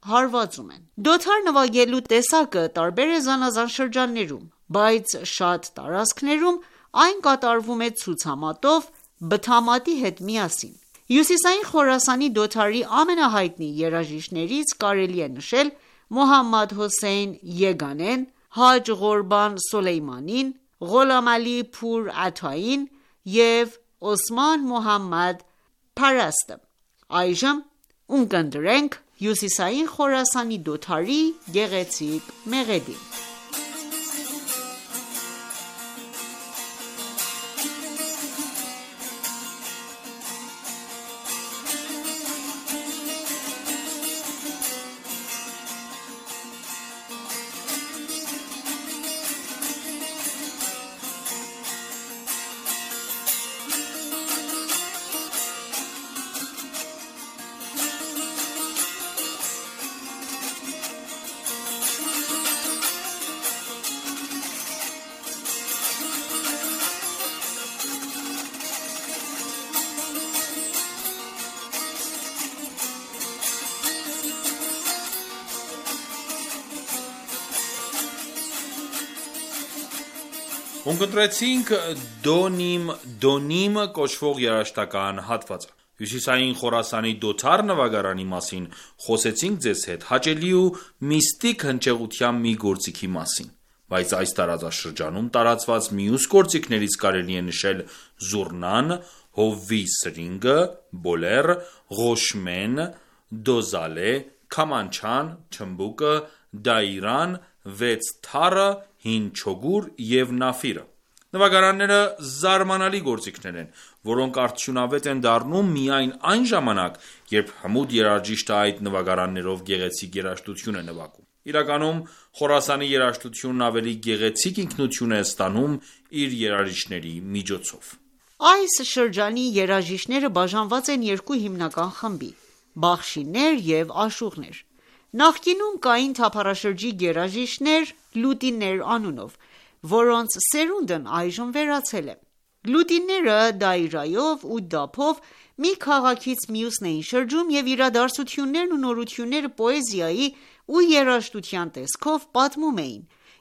հարվածում են։ Դոթար նվագելու տեսակը տարբեր է զանազան շրջաններում, բայց շատ տարածքներում այն կատարվում է ցուցամատով բթամատի հետ միասին։ Հյուսիսային Խորասանի դոթարի ամենահայտնի երաժիշտներից կարելի է նշել Մոհամմադ Հոսեյն Եգանեն, Հաջ Ղորբան Սոլեյմանին, Ղոլամ Ալի Փուր Աթային և Օսման Մոհամմադ Փարաստը։ Այժմ ունկնդրենք Հյուսիսային Խորասանի դոթարի գեղեցիկ մեղեդին։ Ունկնդրեցինք Դոնիմ Դոնիմ կոչվող երաժշտական հատվածը։ Հյուսիսային Խորասանի դոթար նվագարանի մասին խոսեցինք ձեզ հետ հաճելի ու միստիկ հնչեղության մի գործիքի մասին, բայց այս տարածաշրջանում տարածված մյուս գործիքներից կարելի է նշել զուռնան, հովվի սրինգը, բոլեր, ղոշմեն, դոզալե, քամանչան, չմբուկը, դայրան, վեց թառը, հին չոգուր և նաֆիրը։ Նվագարանները զարմանալի գործիքներ են, որոնք արդյունավետ են դառնում միայն այն ժամանակ, երբ հմուտ երաժիշտը այդ նվագարաններով գեղեցիկ երաժշտություն է նվագում։ Իրականում Խորասանի երաժշտությունն ավելի գեղեցիկ ինքնություն է ստանում իր երաժիշտների միջոցով։ Այս շրջանի երաժիշտները բաժանված են երկու հիմնական խմբի՝ բախշիներ և աշուղներ։ Նախկինում կային թափառաշրջիկ երաժիշտներ լուտիներ անունով, որոնց սերունդն այժմ վերացել է։ Լուտիները դայրայով ու դափով մի քաղաքից մյուսն էին շրջում և իրադարձություններն ու նորությունները պոեզիայի ու երաժշտության տեսքով պատմում էին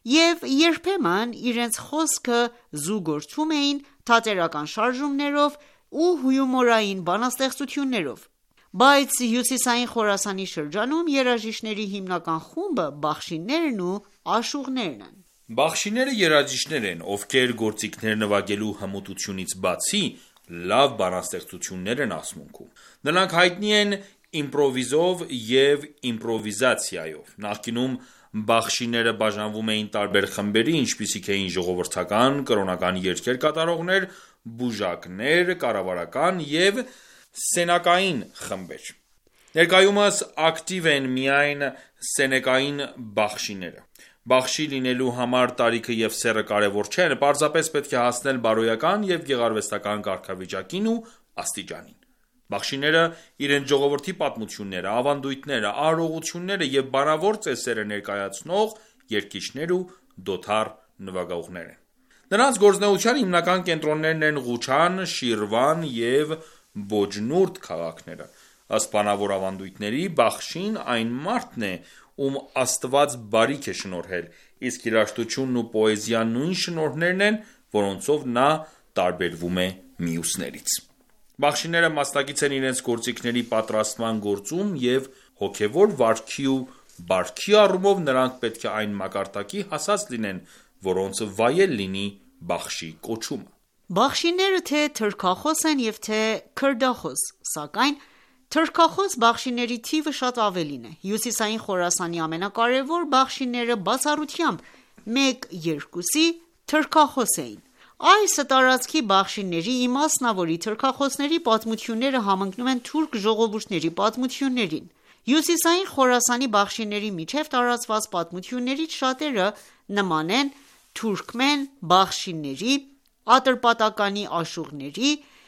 և երբեմն իրենց խոսքը զուգորդում էին թատերական շարժումներով ու հյումորային բանաստեղծություններով։ Բայց Հյուսիսային Խորասանի շրջանում երաժիշտների հիմնական խումբը բախշիներն ու աշուղներն են։ Բախշիները երաժիշտներ են, ովքեր գործիքներ նվագելու հմտությունից բացի լավ բանաստեղծություններ են ասմունքում։ Նրանք հայտնի են իմպրովիզով և իմպրովիզացիայով։ Նախկինում բախշիները բաժանվում էին տարբեր խմբերի, ինչպիսիք էին ժողովրդական, կրոնական երգեր կատարողներ, բուժակներ, կառավարական և սենակային խմբեր։ Ներկայումս ակտիվ են միայն սենեկային բախշիները։ Բախշի լինելու համար տարիքը և սեռը կարևոր չեն, պարզապես պետք է հասնել բարոյական և գեղարվեստական կարգավիճակին ու աստիճանին։ Բախշիները իրենց ժողովրդի պատմությունները, ավանդույթները, արարողությունները և բանավոր ծեսերը ներկայացնող երգիչներ ու դոթար նվագողներ են։ Նրանց գործունեության հիմնական կենտրոններն են Ղուչան, Շիրվան և Բոջնուրդ քաղաքները։ Ըստ բանավոր ավանդույթների, բախշին այն մարդն է, ում Աստված բարիք է շնորհել, իսկ երաժշտությունն ու պոեզիան նույն շնորհներն են, որոնցով նա տարբերվում է մյուսներից։ Բախշիները մասնակից են իրենց գործիքների պատրաստման գործում և հոգևոր վարքի ու բարքի առումով նրանք պետք է այն մակարդակի հասած լինեն, որոնց վայել լինի բախշի կոչումը։ Բախշիները թե թրքախոս են և թե քրդախոս, սակայն թրքախոս բախշիների թիվը շատ ավելին է։ Հյուսիսային Խորասանի ամենակարևոր բախշիները բացառությամբ մեկ-երկուսի թրքախոս էին։ Այս տարածքի բախշիների իմասնավորի թրքախոսների պատմությունները համընկնում են թուրք ժողովուրդների պատմություններին։ Հյուսիսային Խորասանի բախշիների միջև տարածված պատմություններից շատերը նման են թուրքմեն բախշիների, Ատրպատականի աշուղների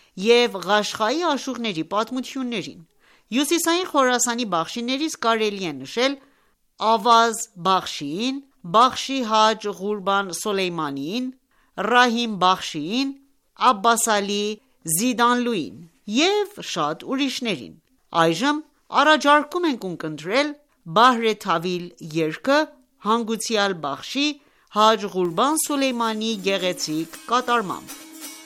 և Ղաշղայի աշուղների պատմություններին։ Հյուսիսային Խորասանի բախշիներից կարելի է նշել Ավազ Բախշիին, Բախշի Հաջ Ղուրբան Սոլեյմանիին, Ռահիմ Բախշիին, Աբբասալի Զիդանլուին և շատ ուրիշներին։ Այժմ առաջարկում ենք ունկնդրել Բահր Թավիլ երգը հանգուցյալ Բախշի Հաջ Ղուրբան Սուլեյմանի գեղեցիկ կատարմամբ։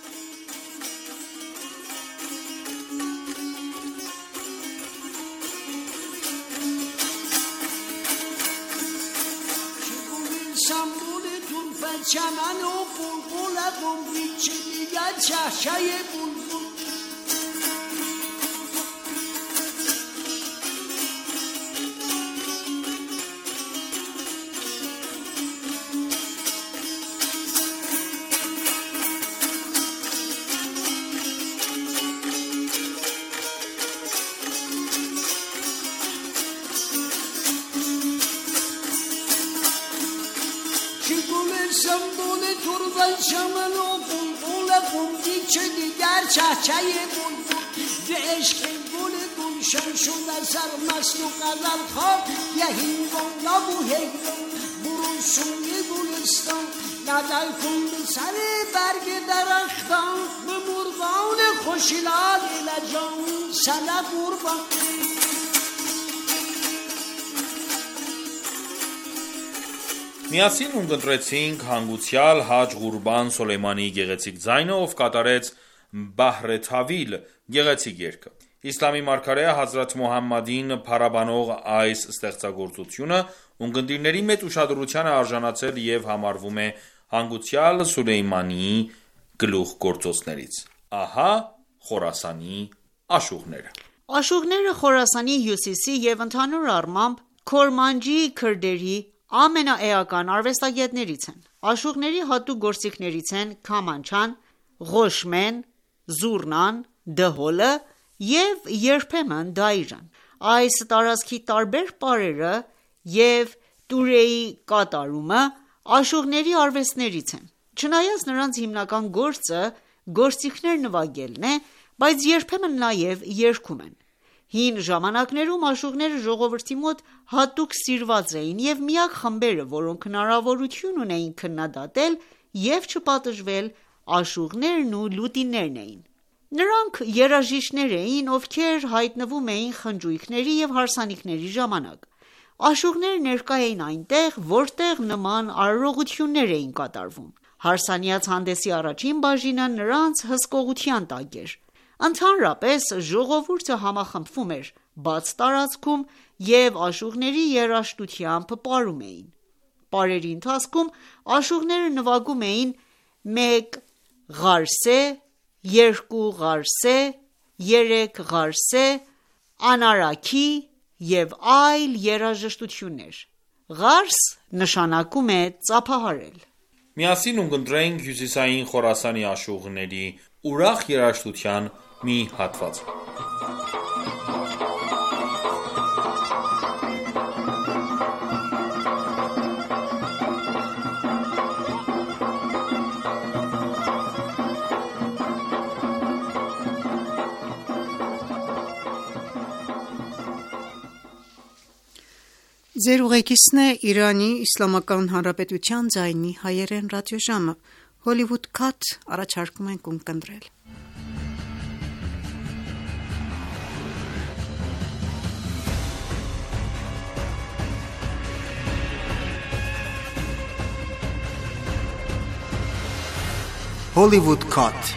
چمن و بلبل قمری چه دیگر چهچه بلبل چمن و بلبل قمری چه دیگر چهچه بلبل به عشق گل گلشن شد از سرمست و غزل خواب یهین بالا و هیران برو سوی گلستان نظر کن به سر برگ درختان به مرغان خوشلال لجان سلب قربان Միասին ունկնդրեցինք հանգուցյալ Հաջ Ղուրբան Սոլեյմանի գեղեցիկ ձայնը, ով կատարեց Բահր Թավիլ գեղեցիկ երգը։ Իսլամի մարգարե Հազրաթ Մուհամմադին փառաբանող այս ստեղծագործությունը ունկնդիրների մեծ ուշադրության է արժանացել և համարվում է հանգուցյալ Սուլեյմանի գլուխգործոցներից։ Ահա Խորասանի աշուղները։ Աշուղները Խորասանի հյուսիսի և ընդհանուր առմամբ Քորմանջի քրդերի ամենաէական արվեստագետներից են։ Աշուղների հատուկ գործիքներից են քամանչան, ղոշմեն, զուռնան, դհոլը և երբեմն դայրան։ Այս տարածքի տարբեր պարերը և տուրեի կատարումը աշուղների արվեստներից են։ Չնայած նրանց հիմնական գործը գործիքներ նվագելն է, բայց երբեմն նաև երգում են։ Հին ժամանակներում աշուղները ժողովրդի մոտ հատուկ սիրված էին և միակ խմբերը, որոնք հնարավորություն ունեին քննադատել և չպատժվել աշուղներն ու լուտիներն էին։ Նրանք երաժիշտներ էին, ովքեր հայտնվում էին խնջույքների և հարսանիքների ժամանակ։ Աշուղները ներկա էին այնտեղ, որտեղ նման արարողություններ էին կատարվում։ Հարսանյաց հանդեսի առաջին բաժինը նրանց հսկողության տակ էր։ Ընդհանրապես ժողովուրդը համախմբվում էր բաց տարածքում և աշուղների երաժշտությամբ պարում էին։ Պարերի ընթացքում աշուղները նվագում էին մեկ ղարսե, երկու ղարսե, երեք ղարսե, անարաքի և այլ երաժշտություններ։ Ղարս նշանակում է ծափահարել։ Միասին ունկնդրենք հյուսիսային Խորասանի աշուղների ուրախ երաժշտության մի հատված։ Ձեր ուղեկիցն է Իրանի Իսլամական Հանրապետության ձայնի հայերեն ռադիոժամը։ Hollywood Cut առաջարկում ենք ունկնդրել։ Hollywood Cut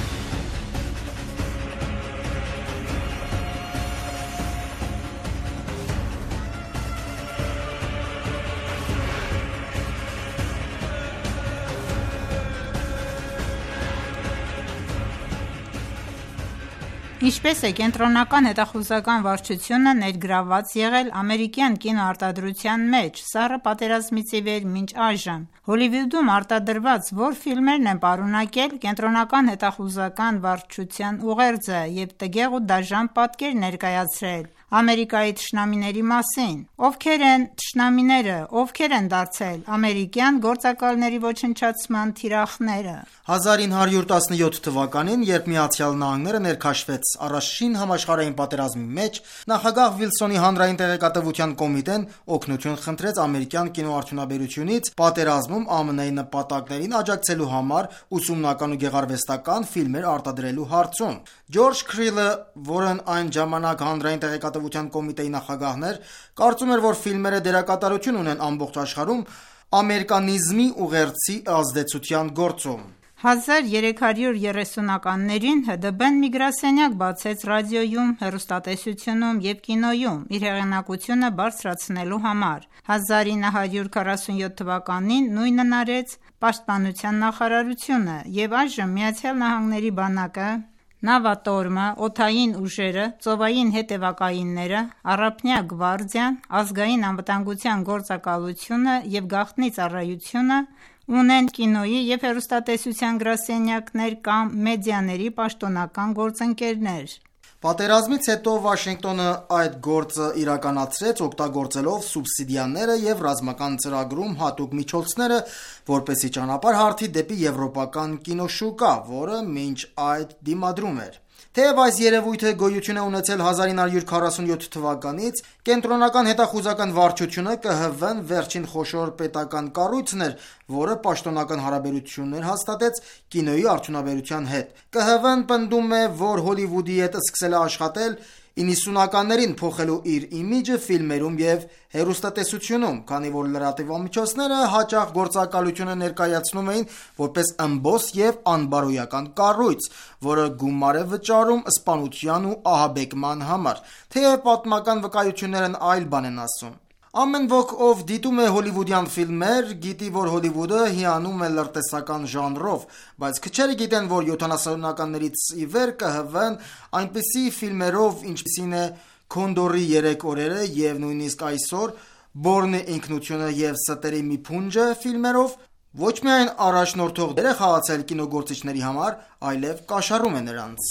Ինչպես է կենտրոնական հետախուզական վարչությունը ներգրավված եղել ամերիկյան կինոարտադրության մեջ սառը պատերազմից ի վեր մինչ այժմ։ Հոլիվուդում արտադրված որ ֆիլմերն են պարունակել կենտրոնական հետախուզական վարչության ուղերձը և տգեղ ու դաժան պատկեր ներկայացրել Ամերիկայի թշնամիների մասին։ Ովքեր են թշնամիները, ովքեր են դարձել ամերիկյան գործակալների ոչնչացման թիրախները։ հազար ինը հարյուր տասնյոթ թվականին, երբ Միացյալ Նահանգները ներքաշվեց առաջին համաշխարհային պատերազմի մեջ, նախագահ Վիլսոնի հանրային տեղեկատվության կոմիտեն օգնություն խնդրեց ամերիկյան կինոարդյունաբերությունից պատերազմում ԱՄՆ-ի նպատակներին աջակցելու համար ուսումնական ու գեղարվեստական ֆիլմեր արտադրելու հարցում։ Ջորջ Քրիլը, որն այն ժամանակ հանրային տեղեկատվության կոմիտեի նախագահն էր, կարծում էր, որ ֆիլմերը դերակատարություն ունեն ամբողջ աշխարհում ամերիկանիզմի ուղերձի ազդեցության գործում։ հազար երեք հարյուր երեսունականներին Հ D B-ն մի գրասենյակ բացեց ռադիոյում, հեռուստատեսությունում և կինոյում իր հեղինակությունը բարձրացնելու համար։ հազար ինը հարյուր քառասունյոթ թվականին նույնն արեց Պաշտպանության նախարարությունը և այժմ Միացյալ Նահանգների բանակը, Նավատորմը, օդային ուժերը, ծովային հետևակայինները, Առափնյա գվարդիան, ազգային անվտանգության գործակալությունը և գաղտնի ծառայությունը ունեն կինոյի և հեռուստատեսության գրասենյակներ կամ մեդիաների պաշտոնական գործընկերներ։ Պատերազմից հետո Վաշինգտոնը այդ գործը իրականացրեց օգտագործելով սուբսիդիաները և ռազմական ծրագրում հատուկ միջոցները, որպեսզի ճանապարհ հարթի դեպի եվրոպական կինոշուկա, որը մինչ այդ դիմադրում էր։ Թեև այս երևույթը գոյություն է ունեցել հազար ինը հարյուր քառասունյոթ թվականից, կենտրոնական հետախուզական վարչությունը Կ Հ V-ն վերջին խոշոր պետական կառույցն էր, որը պաշտոնական հարաբերություններ հաստատեց կինոյի արդյունաբերության հետ։ Կ Հ V-ն պնդում է, որ Հոլիվուդի հետ սկսել է աշխատել իննսունականներին փոխելու իր իմիջը ֆիլմերում և հեռուստատեսությունում, քանի որ լրատվամիջոցները հաճախ գործակալությունը ներկայացնում էին որպես ըմբոս և անբարոյական կառույց, որը գումար է վճարում սպանության ու ահաբեկման համար, թեև պատմական վկայություններն այլ բան են ասում։ Ամեն ոք, ով դիտում է հոլիվուդյան ֆիլմեր, գիտի, որ Հոլիվուդը հիանում է լրտեսական ժանրով, բայց քչերը գիտեն, որ յոթանասունականներից ի վեր Կ Հ V-ն այնպիսի ֆիլմերով, ինչպիսին է Քոնդորի երեք օրերը և նույնիսկ այսօր Բորնի ինքնությունը և Ստերի մի փունջը ֆիլմերով ոչ միայն առաջնորդող դեր է խաղացել կինոգործիչների համար, այլև կաշառում է նրանց։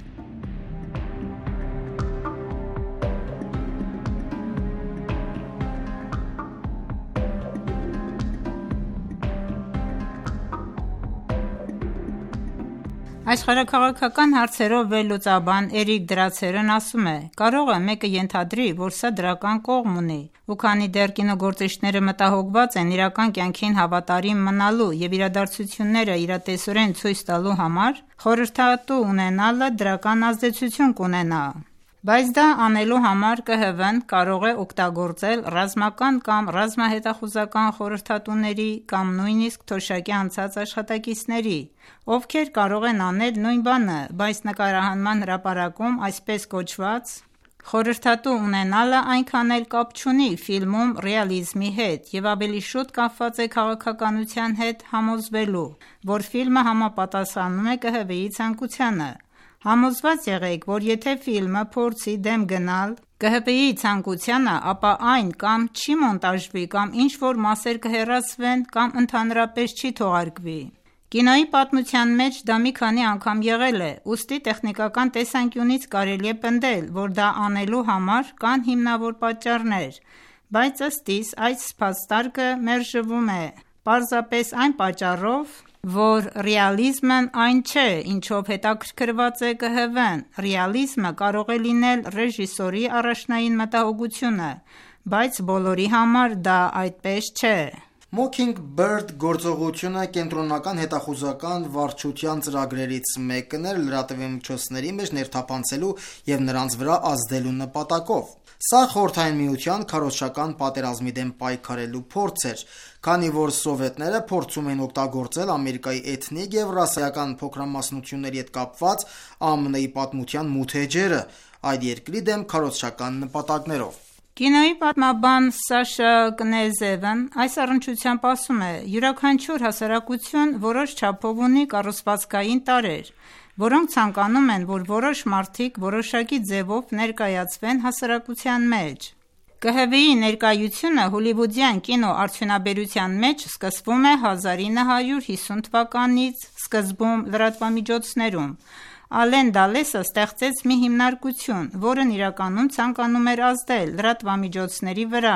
Աշխարհաքաղաքական հարցերով վերլուծաբան Էրիկ Դրացերն ասում է. կարող է մեկը ենթադրի, որ սա դրական կողմ ունի, ու քանի դեռ կինոգործիչները մտահոգված են իրական կյանքին հավատարիմ մնալու և իրադարձությունները իրատեսորեն ցույց տալու համար, խորհրդատու ունենալը դրական ազդեցություն կունենա։ Բայց դա անելու համար Կ Հ V-ն կարող է օգտագործել ռազմական կամ ռազմահետախուզական խորհրդատուների կամ նույնիսկ թոշակի անցած աշխատակիցների, ովքեր կարող են անել նույն բանը, բայց նկարահանման հրապարակում այսպես կոչված խորհրդատու ունենալը այնքան էլ կապ չունի ֆիլմում ռեալիզմի հետ և ավելի շուտ կապված է քաղաքականության հետ համոզվելու, որ ֆիլմը համապատասխանում է Կ Հ V-ի ցանկությանը։ Համոզված եղեք, որ եթե ֆիլմը փորձի դեմ գնալ Կ Հ V-ի ցանկությանը, ապա այն կամ չի մոնտաժվի, կամ ինչ-որ մասեր կհեռացվեն, կամ ընդհանրապես չի թողարկվի։ Կինոյի պատմության մեջ դա մի քանի անգամ եղել է, ուստի տեխնիկական տեսանկյունից կարելի է պնդել, որ դա անելու համար կան հիմնավոր պատճառներ, բայց ըստ իս այս փաստարկը մերժվում է պարզապես այն պատճառով, որ ռեալիզմն այն չէ, ինչով հետաքրքրված է Կ Հ V-ն։ Ռեալիզմը կարող է լինել ռեժիսորի առաջնային մտահոգությունը, բայց բոլորի համար դա այդպես չէ։ Mockingbird գործողությունը կենտրոնական հետախուզական վարչության ծրագրերից մեկն էր լրատվամիջոցների մեջ ներթափանցելու և նրանց վրա ազդելու նպատակով։ Սա Խորհրդային Միության քարոզչական պատերազմի դեմ պայքարելու փորձ էր, քանի որ սովետները փորձում էին օգտագործել Ամերիկայի էթնիկ և ռասայական փոքրամասնությունների հետ կապված Ամն Ի պատմության մութ էջերը այդ երկրի դեմ քարոզչական նպատակներով։ Կինոյի պատմաբան Սաշա Կնեզևն այս առնչությամբ ասում է. յուրաքանչյուր հասարակություն որոշ չափով ունի կառուցվածքային տարրեր, որոնք ցանկանում են, որ որոշ մարդիկ որոշակի ձևով ներկայացվեն հասարակության մեջ։ Կ Հ V-ի ներկայությունը հոլիվուդյան կինոարդյունաբերության մեջ սկսվում է հազար ինը հարյուր հիսուն թվականից սկզբում լրատվամիջոցներում։ Ալեն Դալեսը ստեղծեց մի հիմնարկություն, որն իրականում ցանկանում էր ազդել լրատվամիջոցների վրա։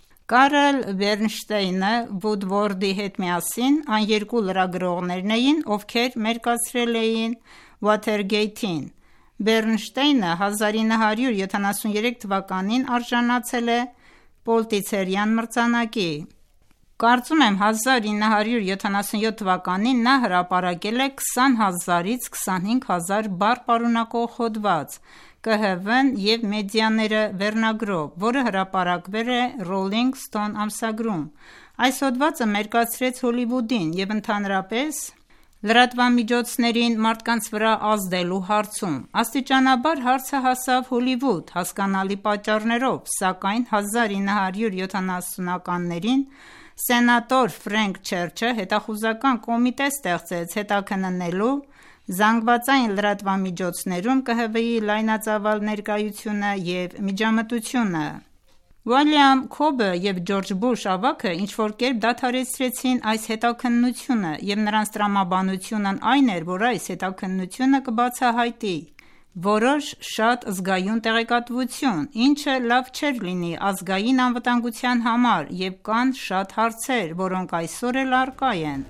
Կարլ Բերնշտեյնը Վուդվորդի հետ միասին այն երկու լրագրողներն էին, ովքեր մերկացրել էին Watergate-ին։ Բերնշտեյնը հազար ինը հարյուր յոթանասուներեք թվականին արժանացել է Պոլտիցերյան մրցանակի։ Կարծում եմ հազար ինը հարյուր յոթանասունյոթ թվականին նա հրապարակել է քսան հազարից քսանհինգ հազար բառ պարունակող հոդված «Կ Հ V-ն և մեդիաները» վերնագրով, որը հրապարակվել է Rolling Stone ամսագրում։ Այս հոդվածը մերկացրեց Հոլիվուդին և ընդհանրապես լրատվամիջոցներին մարդկանց վրա ազդելու հարցում։ Աստիճանաբար հարցը հասավ Հոլիվուդ, հասկանալի պատճառներով, սակայն հազար ինը հարյուր յոթանասունականներին սենատոր Ֆրենք Չերչը հետախուզական կոմիտե ստեղծեց՝ հետաքննելու զանգվածային լրատվամիջոցներում Կ Հ V-ի լայնածավալ ներկայությունը և միջամտությունը։ Ուիլյամ Քոբը և Ջորջ Բուշ ավագը ինչ-որ կերպ դադարեցրեցին այս հետաքննությունը, և նրանց տրամաբանությունն այն էր, որ այս հետաքննությունը կբացահայտի որոշ շատ զգայուն տեղեկատվություն, ինչը լավ չէր լինի ազգային անվտանգության համար, և կան շատ հարցեր, որոնք այսօր էլ առկա են։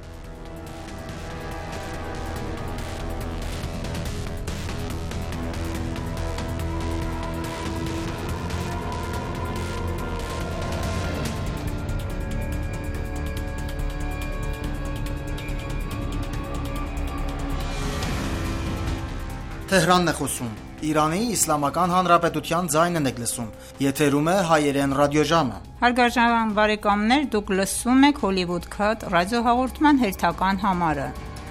Հարգարժան բարեկամներ, դուք լսում եք Hollywood Cut ռադիոհաղորդման հերթական համարը։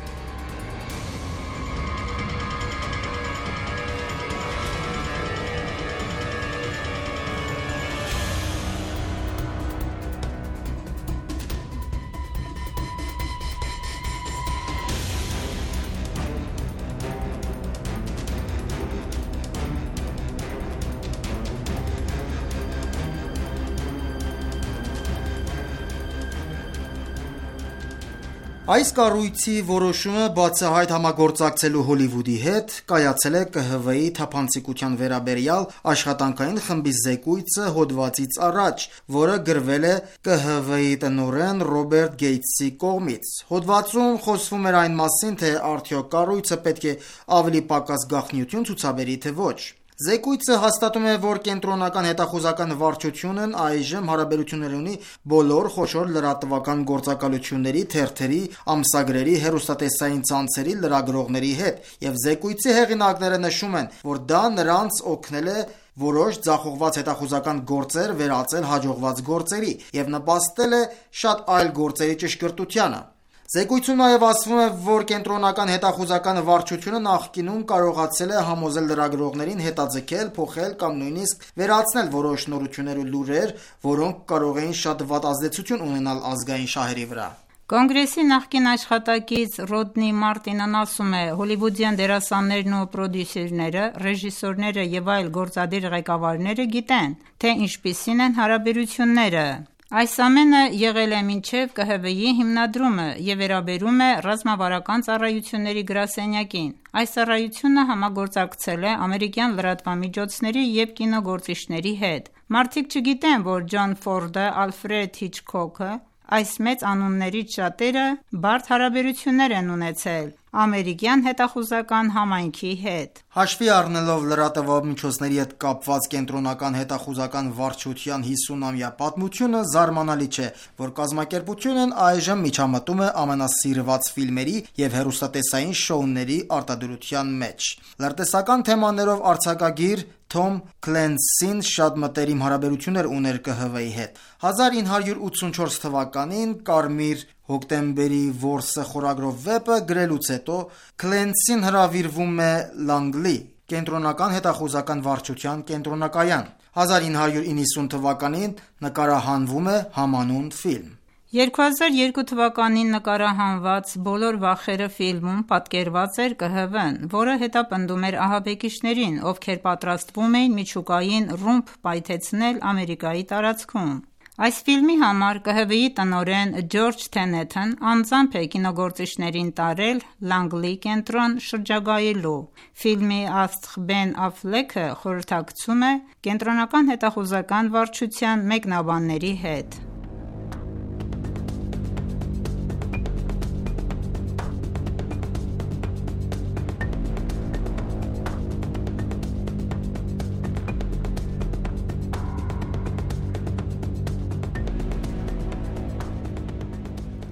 Այս կառույցի որոշումը բացահայտ համագործակցելու Հոլիվուդի հետ կայացել է Կ Հ V-ի թափանցիկության վերաբերյալ աշխատանքային խմբի զեկույցը հոդվածից առաջ, որը գրվել է Կ Հ V-ի տնօրեն Ռոբերտ Գեյթսի կողմից։ Հոդվածում խոսվում էր այն մասին, թե արդյոք կառույցը պետք է ավելի պակաս գաղտնիություն ցուցաբերի, թե ոչ։ Զեկույցը հաստատում է, որ Կենտրոնական հետախուզական վարչությունն այժմ հարաբերություններ ունի բոլոր խոշոր լրատվական գործակալությունների, թերթերի, ամսագրերի, հեռուստատեսային ցանցերի լրագրողների հետ, և զեկույցի հեղինակները նշում են, որ դա նրանց օգնել է որոշ ձախողված հետախուզական գործեր վերածել հաջողված գործերի և նպաստել է շատ այլ գործերի ճշգրտությանը։ Զեկույցում նաև ասվում է, որ Կենտրոնական հետախուզական վարչությունը նախկինում կարողացել է համոզել լրագրողներին հետաձգել, փոխել կամ նույնիսկ վերացնել որոշ նորություններ ու լուրեր, որոնք կարող էին շատ վատ ազդեցություն ունենալ ազգային շահերի վրա։ Կոնգրեսի նախկին աշխատակից Ռոդնի Մարտինն ասում է. հոլիվուդյան դերասաններն ու պրոդյուսերները, ռեժիսորները և այլ գործադիր ղեկավարները գիտեն, թե ինչպիսին են հարաբերությունները։ Այս ամենը եղել է մինչև Կ Հ V-ի հիմնադրումը և վերաբերում է ռազմավարական ծառայությունների գրասենյակին։ Այս ծառայությունը համագործակցել է ամերիկյան լրատվամիջոցների և կինոգործիչների հետ։ Մարդիկ չգիտեն, որ Ջոն Ֆորդը, Ալֆրեդ Հիչքոքը, այս մեծ անուններից շատերը բարդ հարաբերություններ են ունեցել ամերիկյան հետախուզական համայնքի հետ։ Հաշվի առնելով լրատվամիջոցների հետ կապված Կենտրոնական հետախուզական վարչության հիսուն-ամյա պատմությունը, զարմանալի չէ, որ կազմակերպությունն այժմ միջամտում է ամենասիրված ֆիլմերի և հեռուստատեսային շոուների արտադրության մեջ։ Լրտեսական թեմաներով արձակագիր Թոմ Քլենսին շատ մտերիմ հարաբերություններ ուներ Կ Հ V-ի հետ։ հազար ինը հարյուր ութսունչորս թվականին «Կարմիր հոկտեմբերի որսը» խորագրով վեպը գրելուց հետո Քլենսին հրավիրվում է Լանգլի Կենտրոնական հետախուզական վարչության կենտրոնակայան։ հազար ինը հարյուր իննսուն թվականին նկարահանվում է համանուն ֆիլմ։ երկու հազար երկու թվականին նկարահանված «Բոլոր վախերը» ֆիլմում պատկերված էր Կ Հ V-ն, որը հետապնդում էր ահաբեկիչներին, ովքեր պատրաստվում էին միջուկային ռումբ պայթեցնել Ամերիկայի տարածքում։ Այս ֆիլմի համար Կ Հ V-ի տնօրեն Ջորջ Թենեթն անձամբ է կինոգործիչներին տարել Լանգլի կենտրոն շրջագայելու։ Ֆիլմի աստղ Բեն Աֆլեքը խորհրդակցում է Կենտրոնական հետախուզական վարչության մեկնաբանների հետ։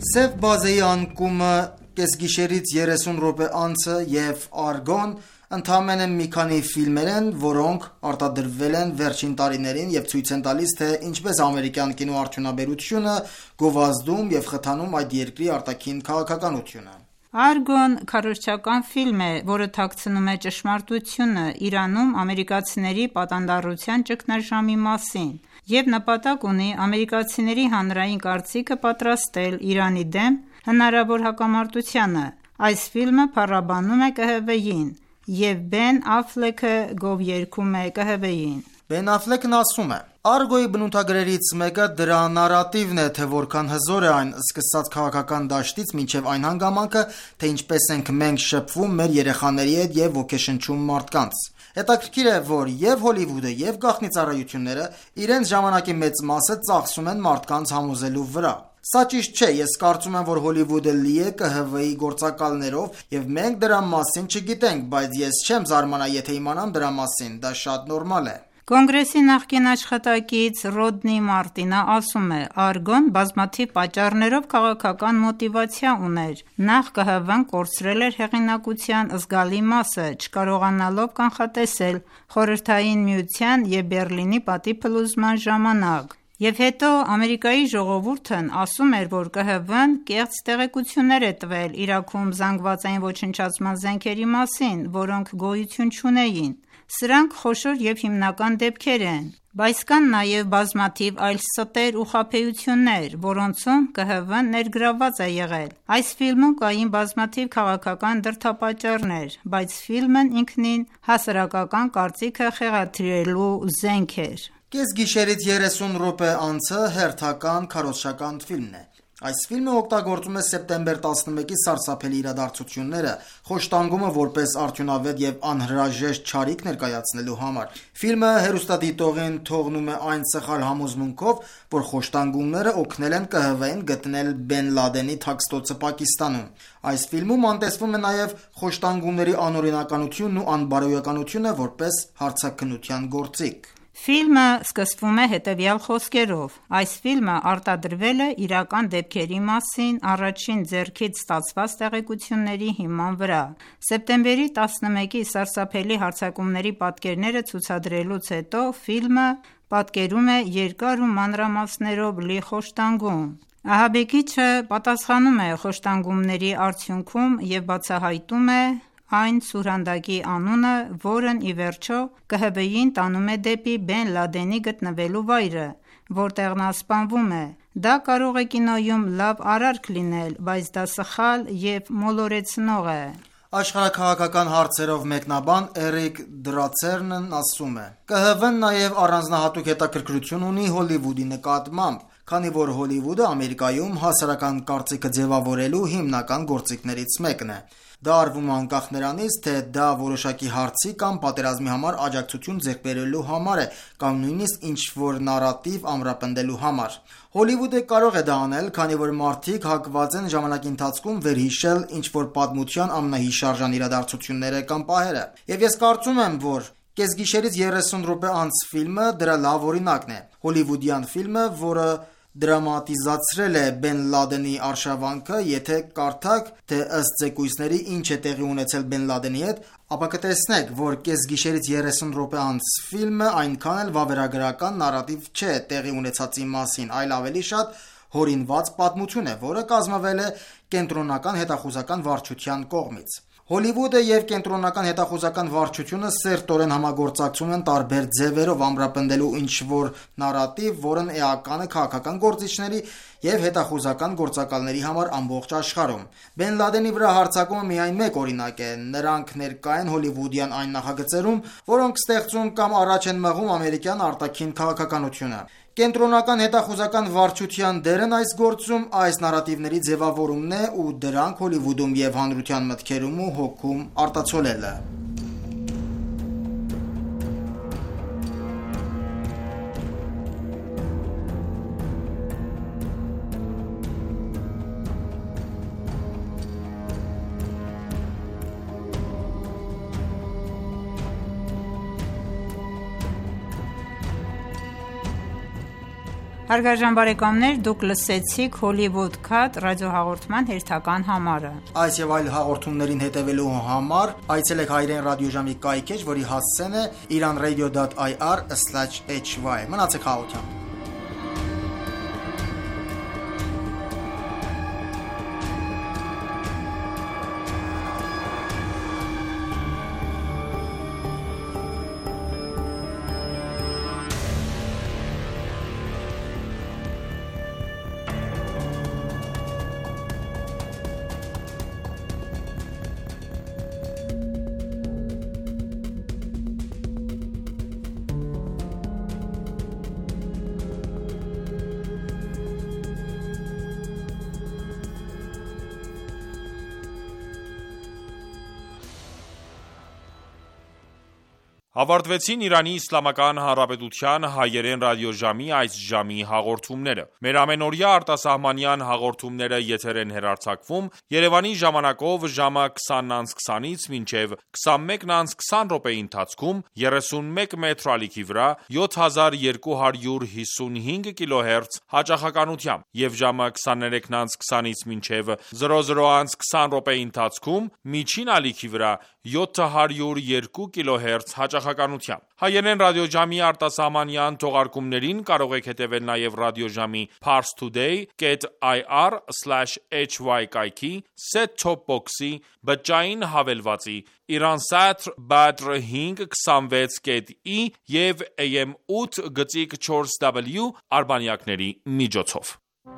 Սև բազեի անկումը, կեսգիշերից երեսուն րոպե անցը և Արգոն ընդամենը մի քանի ֆիլմեր են, որոնք արտադրվել են վերջին տարիներին և ցույց են տալիս, թե ինչպես ամերիկյան կինոարդյունաբերությունը գովազդում և խթանում այդ երկրի արտաքին քաղաքականությունը։ Արգոն քարոզչական ֆիլմ է, որը թաքցնում է ճշմարտությունը Իրանում ամերիկացիների պատանդառության ճգնաժամի մասին և նպատակ ունի ամերիկացիների հանրային կարծիքը պատրաստել Իրանի դեմ հնարավոր հակամարտությանը։ Այս ֆիլմը փառաբանում է Կ Հ V-ին, և Բեն Աֆլեքը գովերգում է Կ Հ V-ին։ Բեն Աֆլեկն ասում է. Արգոյի բնութագրերից մեկը դրա նարատիվն է, թե որքան հզոր է այն սկսած քաղաքական դաշտից մինչև այն հանգամանքը, թե ինչպես ենք մենք շփվում մեր երեխաների հետ և ոգեշնչում մարդկանց։ Հետաքրքիր է, որ և Հոլիվուդը, և գաղտնի ծառայությունները իրենց ժամանակի մեծ մասը ծախսում են մարդկանց համոզելու վրա։ Սա ճիշտ չէ, ես կարծում եմ, որ Հոլիվուդը լի է Կ Հ V-ի գործակալներով և մենք դրա մասին չգիտենք, բայց ես չեմ զարմանա, եթե իմանամ դրա մասին, դա շատ նորմալ է։ Կոնգրեսի նախկին աշխատակից Ռոդնի Մարտինը ասում է. Արգոն բազմաթիվ պատճառներով քաղաքական մոտիվացիա ուներ։ Նախ Կ Հ V-ն կորցրել էր հեղինակության զգալի մասը, չկարողանալով կանխատեսել Խորհրդային Միության և Բեռլինի պատի փլուզման ժամանակ։ Եվ հետո Ամերիկայի ժողովուրդն ասում էր, որ Կ Հ V-ն կեղծ տեղեկություններ է տվել Իրաքում զանգվածային ոչնչացման զենքերի մասին, որոնք գոյություն չունեին։ Սրանք խոշոր և հիմնական դեպքեր են, բայց կան նաև բազմաթիվ այլ ստեր ու խաբեություններ, որոնցում Կ Հ V-ն ներգրավված է եղել։ Այս ֆիլմում կային բազմաթիվ քաղաքական դրդապատճառներ, բայց ֆիլմն ինքնին հասարակական կարծիքը խեղաթյուրելու զենք էր։ Կեսգիշերից երեսուն րոպե անցը հերթական քարոզչական ֆիլմն է։ Այս ֆիլմը օգտագործում է սեպտեմբեր տասնմեկի սարսափելի իրադարձությունները, խոշտանգումը որպես արդյունավետ և անհրաժեշտ չարիք ներկայացնելու համար։ Ֆիլմը հեռուստադիտողին թողնում է այն սխալ համոզմունքով, որ խոշտանգումները օգնել են Կ Հ V-ին գտնել Բեն Լադենի թաքստոցը Պակիստանում։ Այս ֆիլմում անտեսվում է նաև խոշտանգումների անօրինականությունն ու անբարոյականությունը որպես հարցաքննության գործիք։ Ֆիլմը սկսվում է հետևյալ խոսքերով. Այս ֆիլմը արտադրվել է իրական դեպքերի մասին առաջին ձեռքից ստացված տեղեկությունների հիման վրա։ Սեպտեմբերի տասնմեկի սարսափելի հարձակումների պատկերները ցուցադրելուց հետո ֆիլմը պատկերում է երկար ու մանրամասներով լի խոշտանգում։ Ահաբեկիչը պատասխանում է խոշտանգումների արդյունքում և բացահայտում է այն սուրհանդակի անունը, որն ի վերջո Կ Հ V-ին տանում է դեպի Բեն Լադենի գտնվելու վայրը, որտեղ նա սպանվում է։ Դա կարող է կինոյում լավ արարք լինել, բայց դա սխալ և մոլորեցնող է։ Աշխարհաքաղաքական հարցերով մեկնաբան Էրիկ Դրացերնն ասում է. Կ Հ V-ն նաև առանձնահատուկ հետաքրքրություն ունի Հոլիվուդի նկատմամբ, քանի որ Հոլիվուդը Ամերիկայում հասարակական կարծիքը ձևավորելու հիմնական գործիքներից մեկն է։ Դա արվում է անկախ նրանից, թե դա որոշակի հարցի կամ պատերազմի համար աջակցություն ձեռք բերելու համար է, կամ նույնիսկ ինչ-որ նարատիվ ամրապնդելու համար։ Հոլիվուդը կարող է դա անել, քանի որ մարդիկ հակված են ժամանակի ընթացքում վերհիշել ինչ-որ պատմության ամենահիշարժան իրադարձությունները կամ պահերը։ Եվ ես կարծում եմ, որ Կեսգիշերից երեսուն րոպե անց ֆիլմը դրա լավ օրինակն է։ Հոլիվուդյան ֆիլմը, որը դրամատիզացրել է Բեն Լադենի արշավանքը, եթե կարդաք, թե ըստ զեկույցների ինչ է տեղի ունեցել Բեն Լադենի հետ, ապա կտեսնեք, որ Կեսգիշերից երեսուն րոպե անց ֆիլմը այնքան էլ վավերագրական նարատիվ չէ տեղի ունեցածի մասին, այլ ավելի շատ հորինված պատմություն է, որը կազմվել է կենտրոնական հետախուզական վարչության կողմից։ Հոլիվուդը և կենտրոնական հետախուզական վարչությունը սերտորեն համագործակցում են տարբեր ձևերով ամրապնդելու ինչ-որ նարատիվ, որն էական է քաղաքական գործիչների և հետախուզական գործակալների համար ամբողջ աշխարհում։ Բեն Լադենի վրա հարձակումը միայն մեկ օրինակ է։ Նրանք ներկա են հոլիվուդյան այն նախագծերում, որոնք ստեղծում կամ առաջ են մղում ամերիկյան արտաքին քաղաքականությունը։ Կենտրոնական հետախուզական վարչության դերն այս գործում այս նարատիվների ձևավորումն է ու դրանք Հոլիվուդում և հանրության մտքերում ու հոգում արտացոլելը։ Հարգարժան բարեկամներ, դուք լսեցիք Hollywood Cut ռադիոհաղորդման հերթական համարը։ Այս եւ այլ հաղորդումներին հետևելու համար այցելեք հայրեն ռադիոժամի կայքեջ, որի հասցեն է iranradio dot i r slash h y։ Մնացեք հաղորդությամբ։ Ավարտվեցին Իրանի Իսլամական Հանրապետության հայերեն ռադիոժամի այս ժամի հաղորդումները։ Մեր ամենօրյա արտասահմանյան հաղորդումները եթեր են հեռարձակվում Երևանի ժամանակով ժամը քսանից քսանից մինչև քսանմեկն անց քսան րոպեի ընթացքում երեսունմեկ մետր ալիքի վրա յոթ հազար երկու հարյուր հիսունհինգ կիլոհերց հաճախականությամբ եւ ժամը քսաներեքն անց քսանից մինչև զրո զրո անց քսան րոպեի ընթացքում միջին ալիքի վրա յոթ հարյուր երկու կիլոհերց հաճախականությամբ։ Հայերեն ռադիոժամի արտասահմանյան թողարկումներին կարող եք հետևել նաև ռադիոժամի parstoday dot i r slash h y կայքի, set-top box-ի, բջջային հավելվածի, Iransat Badr հինգ քսանվեց dot i եւ A M ութ գծիկ չորս w արբանյակների միջոցով։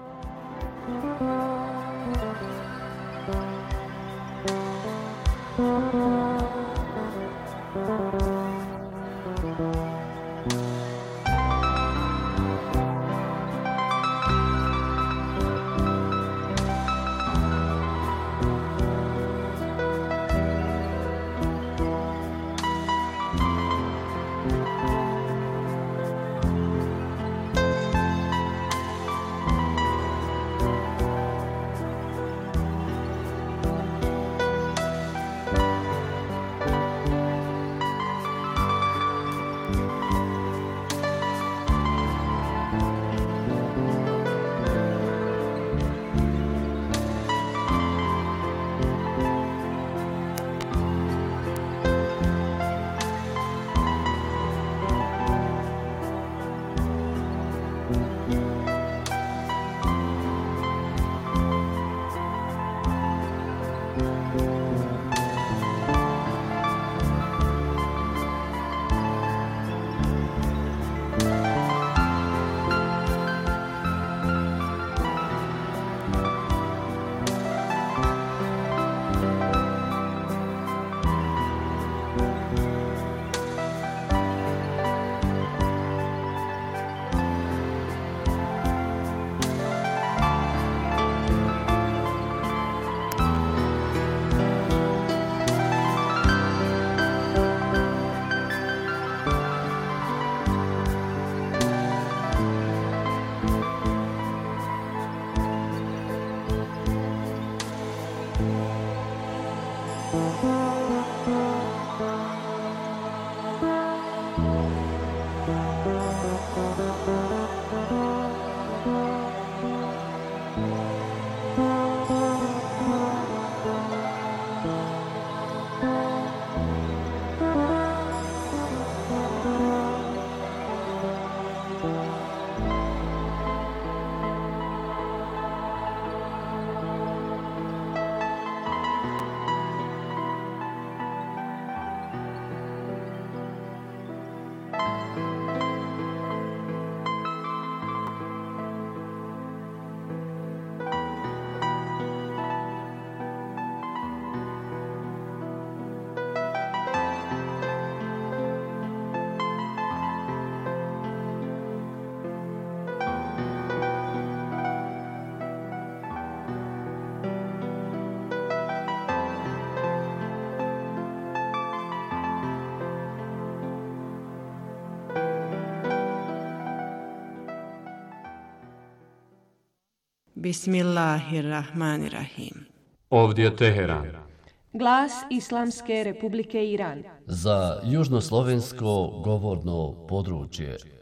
Bismillahirrahmanirrahim. Ovdje Teheran. Glas Islamske Republike Iran. Za južnoslovensko govorno područje.